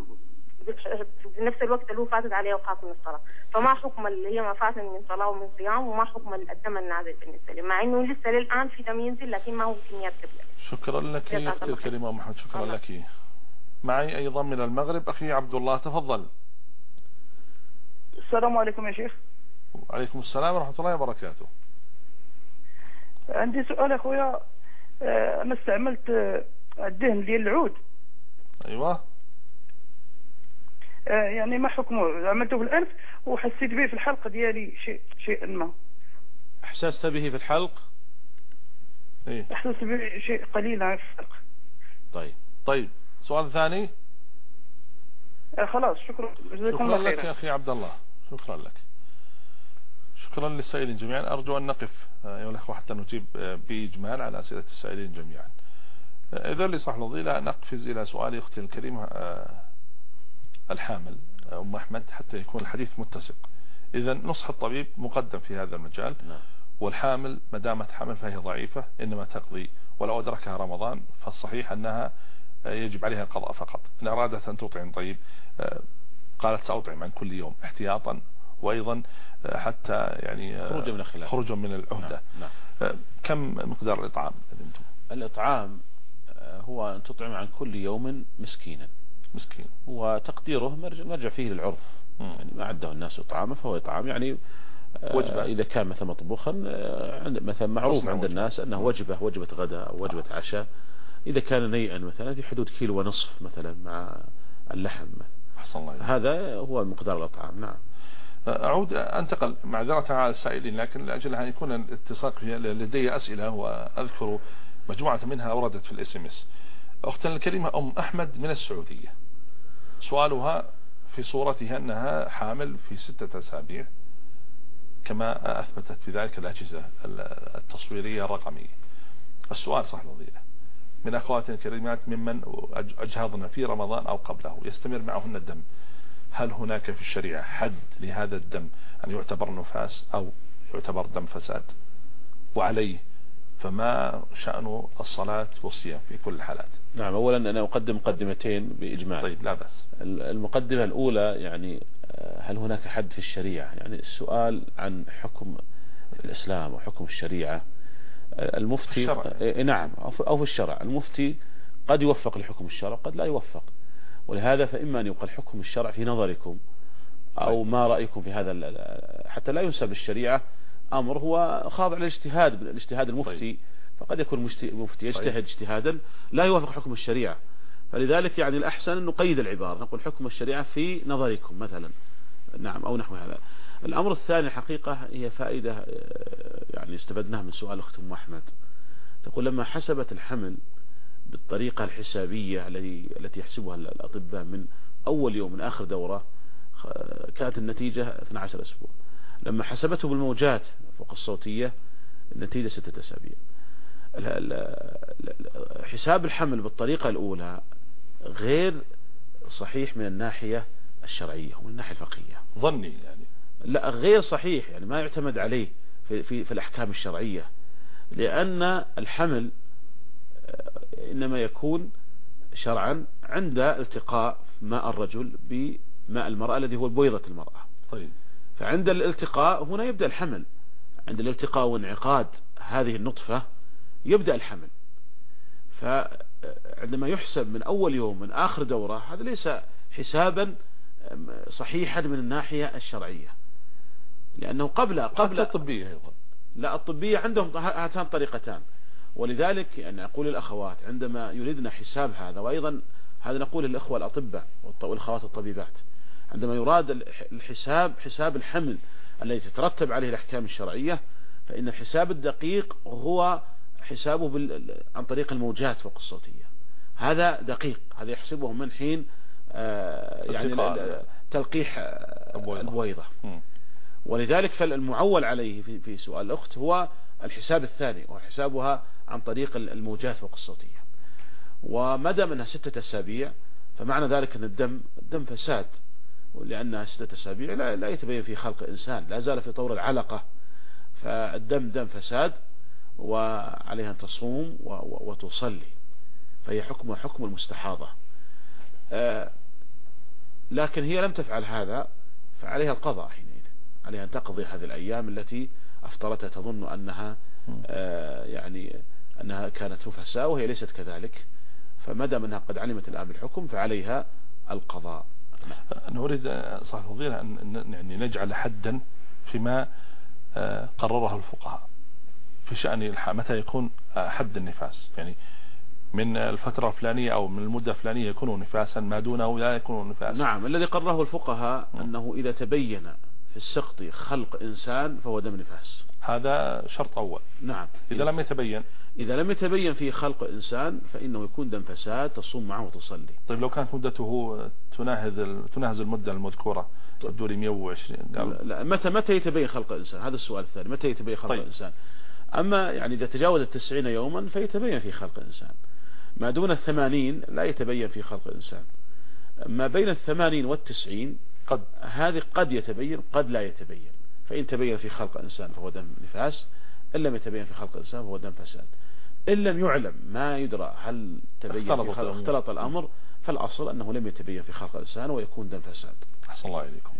بنفس الوقت اللي هو فاتت عليه أوقات من الصلاة، فما حكم اللي هي ما فاتت من صلاة ومن صيام وما حكم الدم النازل بالنسبة لي، مع إنه لسه للآن في دم ينزل لكن ما هو كميات كبيرة. شكرا لك يا أختي الكريمة محمد، شكرا الله. لك. معي أيضا من المغرب أخي عبد الله، تفضل. السلام عليكم يا شيخ. وعليكم السلام ورحمة الله وبركاته. عندي سؤال أخويا، أنا استعملت الدهن ديال العود. أيوة. يعني ما حكمه؟ عملته في الأنف وحسيت به في الحلق ديالي شيء شيء ما. أحسست به في الحلق؟ إيه؟ أحسست به شيء قليل عن الحلق. طيب طيب سؤال ثاني. آه خلاص شكرا. شكرا لك يا أخي عبد الله، شكرا لك. شكرا للسائلين جميعا. أرجو أن نقف أيها الأخوة حتى نجيب بإجمال على أسئلة السائلين جميعا. إذا لي صح الفضيلة نقفز إلى سؤال أختي الكريمة الحامل أم أحمد حتى يكون الحديث متسق. إذا نصح الطبيب مقدم في هذا المجال، والحامل ما دامت حامل فهي ضعيفة إنما تقضي، ولو أدركها رمضان فالصحيح أنها يجب عليها القضاء فقط. إن أرادت أن تطعم طيب قالت سأطعم عن كل يوم احتياطا وأيضا حتى يعني خروجا من الخلاف، خروجا من العهدة. نعم. نعم. كم مقدار الإطعام؟ الإطعام هو أن تطعم عن كل يوم مسكينا. مسكين. وتقديره مرجع فيه للعرف، يعني ما عده الناس إطعامه فهو إطعام، يعني وجبة. إذا كان مثلا مطبوخا مثلا معروف عند الناس أنه وجبة وجبة غداء أو وجبة آه. عشاء. إذا كان نيئا مثلا في حدود كيلو ونصف مثلا مع اللحم، هذا هو مقدار الإطعام. نعم. أعود أنتقل معذرة على السائلين، لكن لأجل أن يكون الاتساق لدي أسئلة وأذكر مجموعة منها وردت في الاس ام اس. أختنا الكريمة أم أحمد من السعودية، سؤالها في صورتها أنها حامل في ستة أسابيع كما أثبتت في ذلك الأجهزة التصويرية الرقمية. السؤال صح الوظيفة من أخواتنا الكريمات ممن أجهضنا في رمضان أو قبله يستمر معهن الدم، هل هناك في الشريعة حد لهذا الدم أن يعتبر نفاس أو يعتبر دم فساد؟ وعليه فما شأن الصلاة والصيام في كل الحالات؟ نعم. أولا أنا أقدم مقدمتين بإجماع. طيب لا بأس. المقدمة الأولى يعني هل هناك حد في الشريعة؟ يعني السؤال عن حكم الإسلام وحكم الشريعة. المفتي الشرع. نعم أو في الشرع. المفتي قد يوفق لحكم الشرع قد لا يوفق، ولهذا فإما أن يقال حكم الشرع في نظركم أو ما رأيكم في هذا، حتى لا ينسب للشريعة أمر هو خاضع للاجتهاد الاجتهاد المفتي. فقد يكون مفتي يجتهد اجتهادا لا يوافق حكم الشريعة، فلذلك يعني الأحسن أن نقيد العبارة نقول حكم الشريعة في نظركم مثلا. نعم أو نحو هذا. الأمر الثاني حقيقة هي فائدة يعني استفدناها من سؤال أخت أم أحمد. تقول لما حسبت الحمل بالطريقة الحسابية التي التي يحسبها الأطباء من أول يوم من آخر دورة كانت النتيجة اثنا عشر أسبوع. لما حسبته بالموجات فوق الصوتية النتيجة ستة أسابيع. حساب الحمل بالطريقة الأولى غير صحيح من الناحية الشرعية ومن الناحية الفقهية. ظني يعني لا غير صحيح، يعني ما يعتمد عليه في, في, في الأحكام الشرعية، لأن الحمل إنما يكون شرعا عند التقاء ماء الرجل بماء المرأة الذي هو بويضة المرأة. طيب. فعند الالتقاء هنا يبدأ الحمل، عند الالتقاء وانعقاد هذه النطفة يبدأ الحمل. فعندما يحسب من أول يوم من آخر دورة هذا ليس حسابا صحيحا من الناحية الشرعية، لأنه قبل قبل الطبية أيضا. لا الطبية عندهم هاتان طريقتان، ولذلك يعني أقول الأخوات عندما يريدنا حساب هذا، وأيضا هذا نقول للأخوة الأطباء والأخوات الطبيبات، عندما يراد الحساب حساب الحمل الذي تترتب عليه الأحكام الشرعية، فإن الحساب الدقيق هو حسابه بال... عن طريق الموجات فوق الصوتية. هذا دقيق، هذا يحسبه من حين آه يعني تلقيح البويضة. ولذلك فالمعول عليه في, في سؤال الأخت هو الحساب الثاني، وحسابها عن طريق الموجات فوق الصوتية. ومدى منها ستة أسابيع فمعنى ذلك أن الدم الدم فساد، لأنها ستة أسابيع لا, لا يتبين في خلق إنسان، لا زال في طور العلقة، فالدم دم فساد وعليها أن تصوم وتصلي، فهي حكم حكم المستحاضة. آه لكن هي لم تفعل هذا فعليها القضاء حينئذ، عليها أن تقضي هذه الأيام التي أفطرتها تظن أنها آه يعني أنها كانت نفساء وهي ليست كذلك، فمدى منها قد علمت الآن بالحكم فعليها القضاء. نريد صاحب الفضيلة أن يعني نجعل حدا فيما قرره الفقهاء في شأن متى يكون حد النفاس، يعني من الفترة الفلانية أو من المدة الفلانية يكون نفاسا، ما دونه لا يكون نفاسا. نعم. الذي قرره الفقهاء أنه إذا تبين في السقط خلق إنسان فهو دم نفاس، هذا شرط أول. نعم. إذا لم يتبين إذا لم يتبين فيه خلق إنسان فإنه يكون دم فساد، تصوم معه وتصلي. طيب لو كانت مدته تناهز تناهز المدة المذكورة تبدو لي مئة وعشرين. لا, لا متى متى يتبين خلق إنسان؟ هذا السؤال الثاني، متى يتبين خلق طيب. إنسان؟ أما يعني إذا تجاوز التسعين يوما فيتبين في خلق إنسان، ما دون الثمانين لا يتبين في خلق إنسان، ما بين الثمانين والتسعين قد هذه قد يتبين قد لا يتبين، فإن تبين في خلق إنسان فهو دم نفاس، إن لم يتبين في خلق إنسان فهو دم فساد. إن لم يعلم ما يدرى هل تبين في خلق اختلط الأمر، فالأصل أنه لم يتبين في خلق إنسان ويكون دم فساد. أحسن الله إليكم.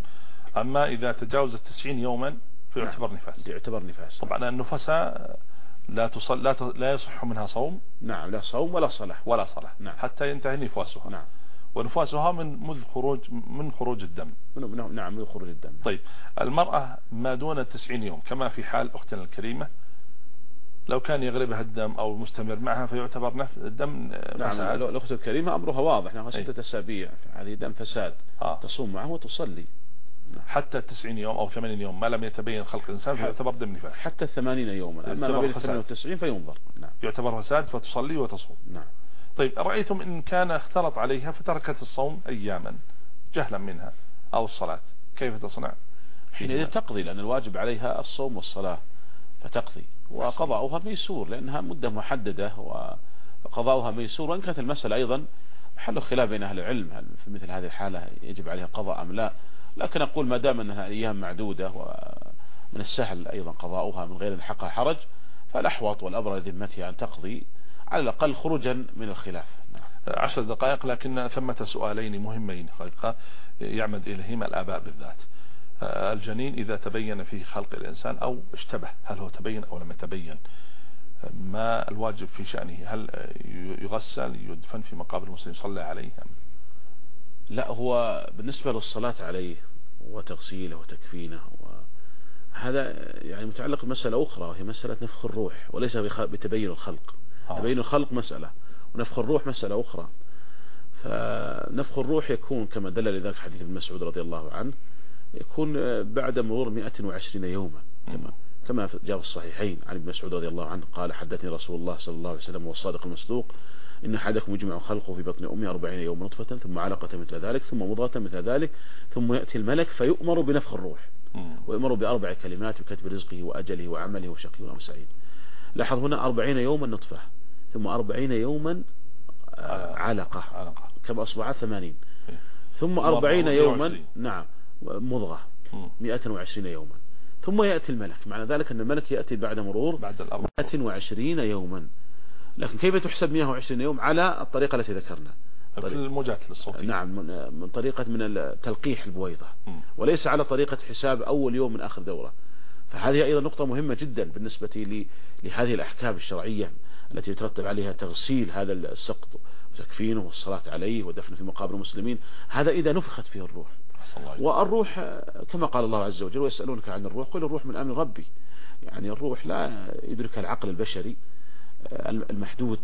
أما إذا تجاوز التسعين يوما فيعتبر نعم. نفاس. يعتبر نفاس. طبعا النفساء لا تصل لا, ت... لا يصح منها صوم. نعم لا صوم ولا صلاة ولا صلاة. نعم. حتى ينتهي نفاسها. نعم. ونفاسها من مذ خروج من خروج الدم. من نعم من خروج الدم. طيب المرأة ما دون التسعين يوم كما في حال أختنا الكريمة لو كان يغلبها الدم أو مستمر معها فيعتبر نف... الدم نعم. فساد. الأخت الكريمة أمرها واضح أنها ستة أسابيع هذه دم فساد. آه. تصوم معه وتصلي. نعم. حتى التسعين يوم أو ثمانين يوم ما لم يتبين خلق الإنسان فيعتبر دم نفاس. حتى الثمانين يوما أما ما بين الثمانين والتسعين فينظر. نعم. يعتبر فساد فتصلي وتصوم. نعم. طيب رأيتم إن كان اختلط عليها فتركت الصوم أياما جهلا منها أو الصلاة كيف تصنع؟ حينئذ تقضي لأن الواجب عليها الصوم والصلاة فتقضي وقضاؤها ميسور لأنها مدة محددة وقضاؤها ميسور. وإن كانت المسألة أيضا محل خلاف بين أهل العلم هل في مثل هذه الحالة يجب عليها قضاء أم لا. لكن أقول ما دام أنها أيام معدودة ومن السهل أيضا قضاؤها من غير الحق حرج فالأحوط والأبرى لذمتها أن تقضي على الأقل خروجا من الخلاف. عشر دقائق لكن ثمة سؤالين مهمين حقيقة يعمد إليهما الآباء بالذات. الجنين إذا تبين فيه خلق الإنسان أو اشتبه هل هو تبين أو لم يتبين ما الواجب في شأنه؟ هل يغسل يدفن في مقابر المسلمين يصلى عليه؟ لا هو بالنسبة للصلاة عليه وتغسيله وتكفينه هذا يعني متعلق بمسألة أخرى وهي مسألة نفخ الروح وليس بتبين الخلق. آه. تبين الخلق مسألة ونفخ الروح مسألة أخرى. فنفخ الروح يكون كما دل لذلك حديث ابن مسعود رضي الله عنه يكون بعد مرور مئة وعشرين يوما كما كما جاء في الصحيحين عن ابن مسعود رضي الله عنه قال حدثني رسول الله صلى الله عليه وسلم والصادق المصدوق إن أحدكم يجمع خلقه في بطن أمه أربعين يوما نطفة ثم علقة مثل ذلك ثم مضغة مثل ذلك ثم يأتي الملك فيؤمر بنفخ الروح ويؤمر بأربع كلمات بكتب رزقه وأجله وعمله وشقي أو سعيد. لاحظ هنا أربعين يوما نطفة ثم أربعين يوما علقة كما أصبحت ثمانين ثم أربعين يوما نعم مضغة مئة وعشرين يوما ثم يأتي الملك. معنى ذلك أن الملك يأتي بعد مرور بعد مئة وعشرين يوما. لكن كيف تحسب مئة وعشرين يوم؟ على الطريقة التي ذكرنا الموجات للصوتية. نعم من طريقة من التلقيح البويضة وليس على طريقة حساب أول يوم من آخر دورة. فهذه أيضا نقطة مهمة جدا بالنسبة لهذه الأحكام الشرعية التي يترتب عليها تغسيل هذا السقط وتكفينه والصلاة عليه ودفنه في مقابر المسلمين. هذا إذا نفخت فيه الروح. والروح كما قال الله عز وجل ويسألونك عن الروح قل الروح من أمر ربي. يعني الروح لا يدرك العقل البشري المحدود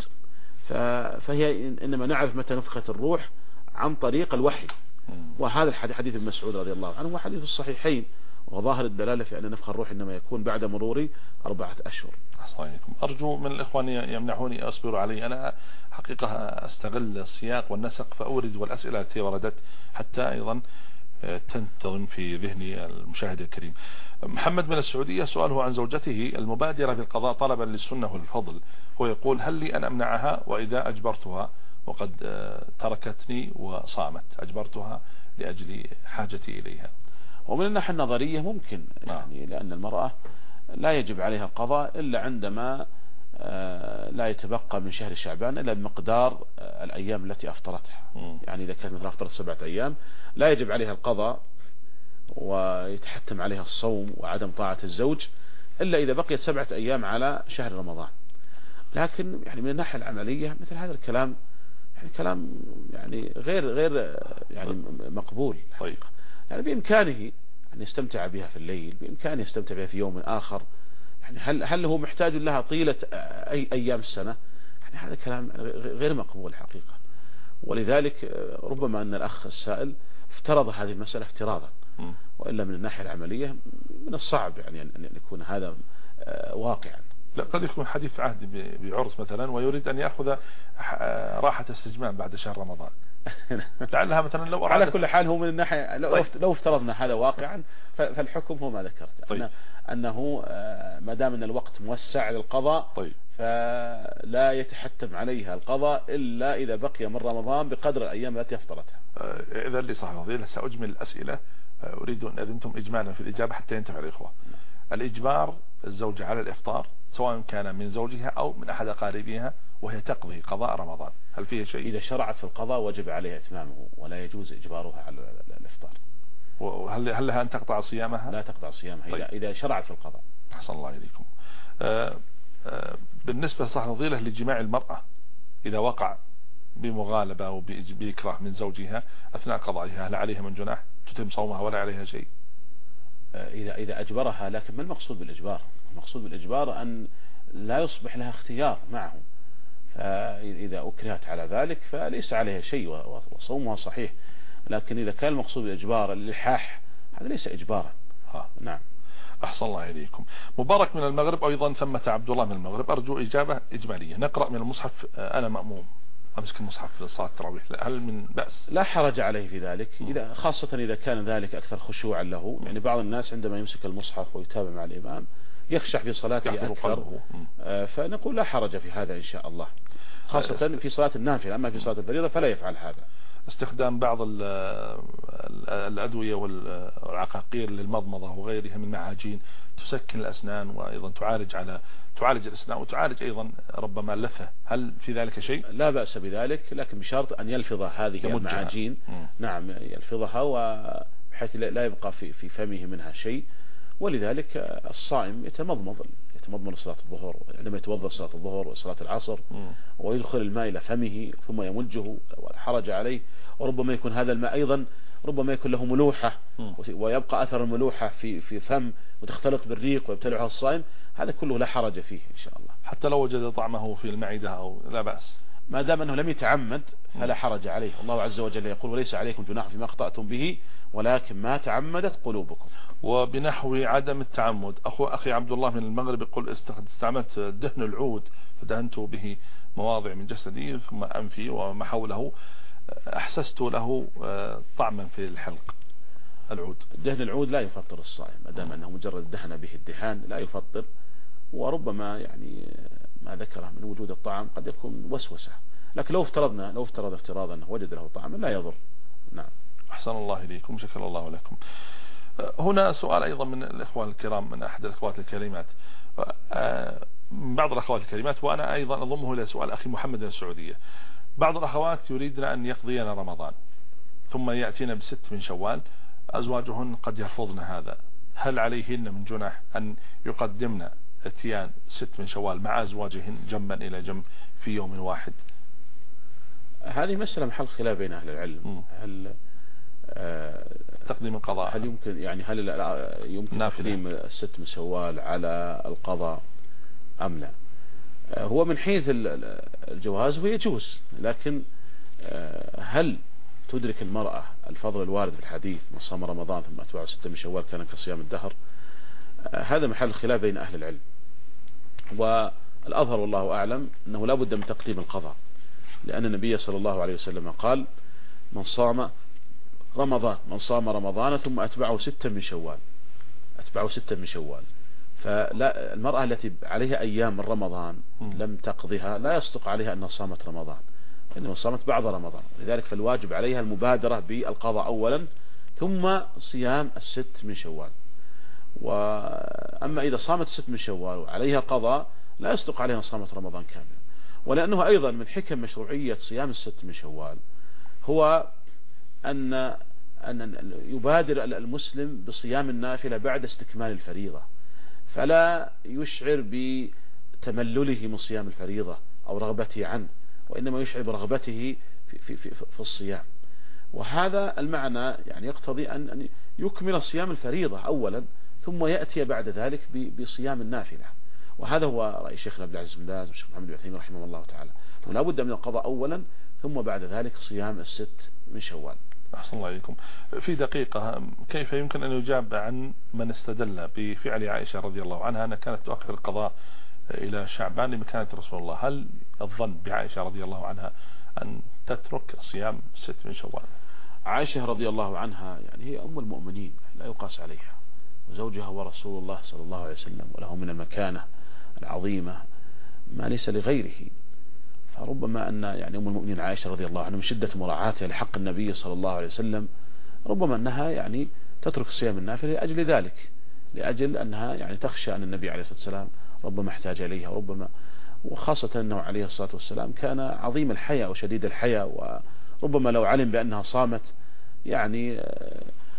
فهي إنما نعرف متى نفخت الروح عن طريق الوحي. وهذا الحديث ابن مسعود رضي الله عنه وحديث الصحيحين وظاهر الدلالة في أن نفخ الروح إنما يكون بعد مرور أربعة أشهر. أرجو من الإخوان يمنحوني أصبر علي أنا حقيقة أستغل السياق والنسق فأورد والأسئلة التي وردت حتى أيضا تنتظم في ذهني المشاهد الكريم. محمد من السعودية سؤاله عن زوجته المبادرة بالقضاء طلبا للسنة والفضل. هو يقول هل لي أن أمنعها وإذا أجبرتها وقد تركتني وصامت أجبرتها لأجل حاجتي إليها؟ ومن الناحية النظرية ممكن يعني لأن المرأة لا يجب عليها القضاء إلا عندما لا يتبقى من شهر شعبان إلا بمقدار الأيام التي أفطرتها. يعني إذا كانت مثلا أفطرت سبعة أيام لا يجب عليها القضاء ويتحتم عليها الصوم وعدم طاعة الزوج إلا إذا بقيت سبعة أيام على شهر رمضان. لكن يعني من الناحية العملية مثل هذا الكلام يعني كلام يعني غير غير يعني مقبول. طيب. يعني بإمكانه أن يستمتع بها في الليل بإمكانه يستمتع بها في يوم آخر. يعني هل هل هو محتاج لها طيلة أي أيام السنة؟ يعني هذا كلام غير مقبول حقيقة. ولذلك ربما أن الأخ السائل افترض هذه المسألة افتراضا وإلا من الناحية العملية من الصعب يعني أن يكون هذا واقعا. لا قد يكون حديث عهد بعرس مثلا ويريد أن يأخذ راحة استجمام بعد شهر رمضان. لعلها مثلا لو على كل حال هو من الناحية لو, طيب. لو افترضنا هذا واقعا فالحكم هو ما ذكرت. طيب. أنه ما دام أن الوقت موسع للقضاء طيب. فلا يتحتم عليها القضاء إلا إذا بقي من رمضان بقدر الأيام التي افترضها. إذا اللي صح فضيلة سأجمل الأسئلة أريد أن أذنتم إجمالا في الإجابة حتى ينتفع الإخوة. الإجبار الزوجة على الإفطار سواء كان من زوجها أو من أحد أقاربها وهي تقضي قضاء رمضان هل فيه شيء؟ إذا شرعت في القضاء وجب عليها إتمامه ولا يجوز إجبارها على الإفطار. وهل هل لها أن تقطع صيامها؟ لا تقطع صيامها. طيب. إذا إذا شرعت في القضاء. أحسن الله إليكم. آه آه بالنسبة صح نظيرة لجماع المرأة إذا وقع بمغالبة أو بإكراه من زوجها أثناء قضائها، هل عليها من جناح؟ تتم صومها ولا عليها شيء؟ إذا إذا أجبرها، لكن ما المقصود بالإجبار؟ المقصود بالإجبار أن لا يصبح لها اختيار معه، فإذا أكرهت على ذلك فليس عليها شيء وصومها صحيح. لكن إذا كان المقصود بالإجبار الإلحاح هذا ليس إجبارا. ها. نعم. أحسن الله إليكم. مبارك من المغرب أيضا ثمة عبد الله من المغرب، أرجو إجابة إجمالية. نقرأ من المصحف، أنا مأموم أمسك المصحف لصلاة التراويح، هل من بأس؟ لا حرج عليه في ذلك، إذا خاصة إذا كان ذلك أكثر خشوعا له. يعني بعض الناس عندما يمسك المصحف ويتابع مع الإمام يخشع في صلاته أكثر، فنقول لا حرج في هذا إن شاء الله، خاصة في صلاة النافلة. أما في صلاة الفريضة فلا يفعل هذا. استخدام بعض الأدوية والعقاقير للمضمضة وغيرها من معاجين تسكن الأسنان وأيضا تعالج على تعالج الأسنان وتعالج أيضا ربما اللثة، هل في ذلك شيء؟ لا بأس بذلك، لكن بشرط أن يلفظ هذه المعاجين. نعم يلفظها، وبحيث لا يبقى في في فمه منها شيء. ولذلك الصائم يتمضمض يتمضمض صلاة الظهر عندما يتوضأ صلاة الظهر وصلاة العصر، ويدخل الماء إلى فمه ثم يمجه ولا حرج عليه. وربما يكون هذا الماء أيضا ربما يكون له ملوحة، ويبقى أثر الملوحة في في فم وتختلط بالريق ويبتلعها الصائم، هذا كله لا حرج فيه إن شاء الله. حتى لو وجد طعمه في المعدة أو لا بأس، ما دام أنه لم يتعمد فلا حرج عليه. الله عز وجل يقول: وليس عليكم جناح فيما أخطأتم به ولكن ما تعمدت قلوبكم. وبنحو عدم التعمد، أخو أخي عبد الله من المغرب يقول: استعملت دهن العود فدهنت به مواضع من جسدي ثم أنفي وما حوله، أحسست له طعما في الحلق. العود دهن العود لا يفطر الصائم ما دام أنه مجرد دهن به الدهان، لا يفطر. وربما يعني ما ذكره من وجود الطعام قد يكون وسوسة، لكن لو افترضنا لو افترض افتراضا أنه وجد له طعما لا يضر. نعم. أحسن الله إليكم، شكر الله لكم. هنا سؤال أيضا من الإخوان الكرام، من أحد الأخوات الكريمات، من بعض الأخوات الكريمات، وأنا أيضا أضمه إلى سؤال أخي محمد من السعودية. بعض الأخوات يريدن أن يقضين رمضان ثم يأتين بست من شوال، أزواجهن قد يرفضن هذا، هل عليهن من جناح أن يقدمن اتيان ست من شوال مع أزواجهن جنبا إلى جنب في يوم واحد؟ هذه مسألة محل خلاف بين أهل العلم. هل آه تقديم القضاء، هل يمكن يعني هل يمكن نافلة. تقديم الست من شوال على القضاء أم لا؟ آه هو من حيث الجواز هو يجوز، لكن آه هل تدرك المرأة الفضل الوارد في الحديث: من صام رمضان ثم أتبعه ستة من شوال كان كصيام الدهر؟ آه هذا محل خلاف بين أهل العلم، والأظهر والله أعلم أنه لا بد من تقديم القضاء، لأن النبي صلى الله عليه وسلم قال: من صام رمضان من صام رمضان ثم أتبعه ستة من شوال أتبعه ستة من شوال فلا المرأة التي عليها أيام من رمضان لم تقضها لا يصدق عليها أنها صامت رمضان، إنما صامت بعد رمضان. لذلك فالواجب عليها المبادرة بالقضاء أولا ثم صيام الست من شوال. وأما إذا صامت ست من شوال وعليها قضاء لا يصدق عليها صامت رمضان كامل. ولأنه أيضا من حكم مشروعية صيام الست من شوال هو أن أن يبادر المسلم بصيام النافلة بعد استكمال الفريضة، فلا يشعر بتملله من صيام الفريضة أو رغبته عنه، وإنما يشعر برغبته في, في, في, في الصيام. وهذا المعنى يعني يقتضي أن يكمل صيام الفريضة أولا ثم يأتي بعد ذلك بصيام النافلة. وهذا هو رأي شيخنا عبد العزيز بن باز والشيخ محمد بن عثيمين رحمه الله تعالى، ولا بد من القضاء أولا ثم بعد ذلك صيام الست من شوال. أحسن الله إليكم. في دقيقة، كيف يمكن أن يجاب عن من استدل بفعل عائشة رضي الله عنها أنها كانت تؤخر القضاء إلى شعبان لمكانة رسول الله؟ هل الظن بعائشة رضي الله عنها أن تترك صيام ست من شوال؟ عائشة رضي الله عنها يعني هي أم المؤمنين لا يقاس عليها، وزوجها هو رسول الله صلى الله عليه وسلم، وله من المكانة العظيمة ما ليس لغيره. فربما أن يعني أم المؤمنين عائشة رضي الله عنها من شدة مراعاتها لحق النبي صلى الله عليه وسلم ربما أنها يعني تترك صيام النافلة لأجل ذلك، لأجل أنها يعني تخشى أن النبي عليه الصلاة والسلام ربما احتاج إليها، وربما وخاصة أنه عليه الصلاة والسلام كان عظيم الحياء وشديد الحياء، وربما لو علم بأنها صامت يعني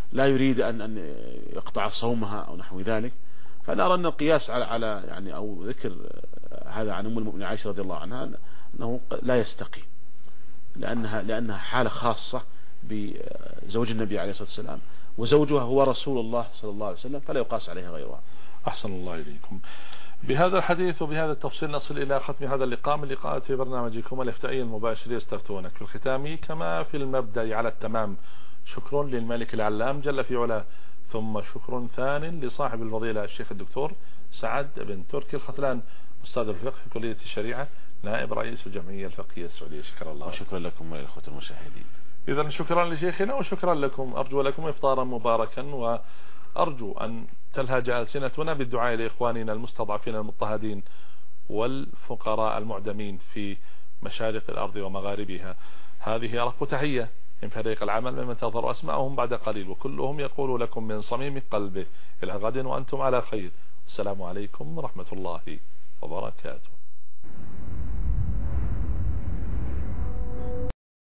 لا يريد أن أن يقطع صومها أو نحو ذلك. فنرى أن القياس على على يعني أو ذكر هذا عن أم المؤمنين عائشة رضي الله عنها أنه لا يستقيم، لأنها لأنها حالة خاصة بزوج النبي عليه الصلاة والسلام، وزوجها هو رسول الله صلى الله عليه وسلم، فلا يقاس عليها غيرها. أحسن الله إليكم. بهذا الحديث وبهذا التفصيل نصل إلى ختم هذا اللقاء من لقاءات في برنامجكم الإفتائي المباشر يستفتونك. في الختام كما في المبدأ على التمام، شكر للملك العلام جل في علاه، ثم شكر ثان لصاحب الفضيلة الشيخ الدكتور سعد بن تركي الختلان، أستاذ الفقه في كلية الشريعة، نائب رئيس الجمعية الفقهية السعودية. شكرا الله. وشكرا لكم الأخوة المشاهدين. إذا شكرا لشيخنا وشكرا لكم، أرجو لكم إفطارا مباركا، وأرجو أن تلهج ألسنتنا بالدعاء لإخواننا المستضعفين المضطهدين والفقراء المعدمين في مشارق الأرض ومغاربها. هذه أرق تحية من فريق العمل ممن تظهر أسماءهم بعد قليل، وكلهم يقول لكم من صميم قلبه إلى غد وأنتم على خير. السلام عليكم ورحمة الله وبركاته.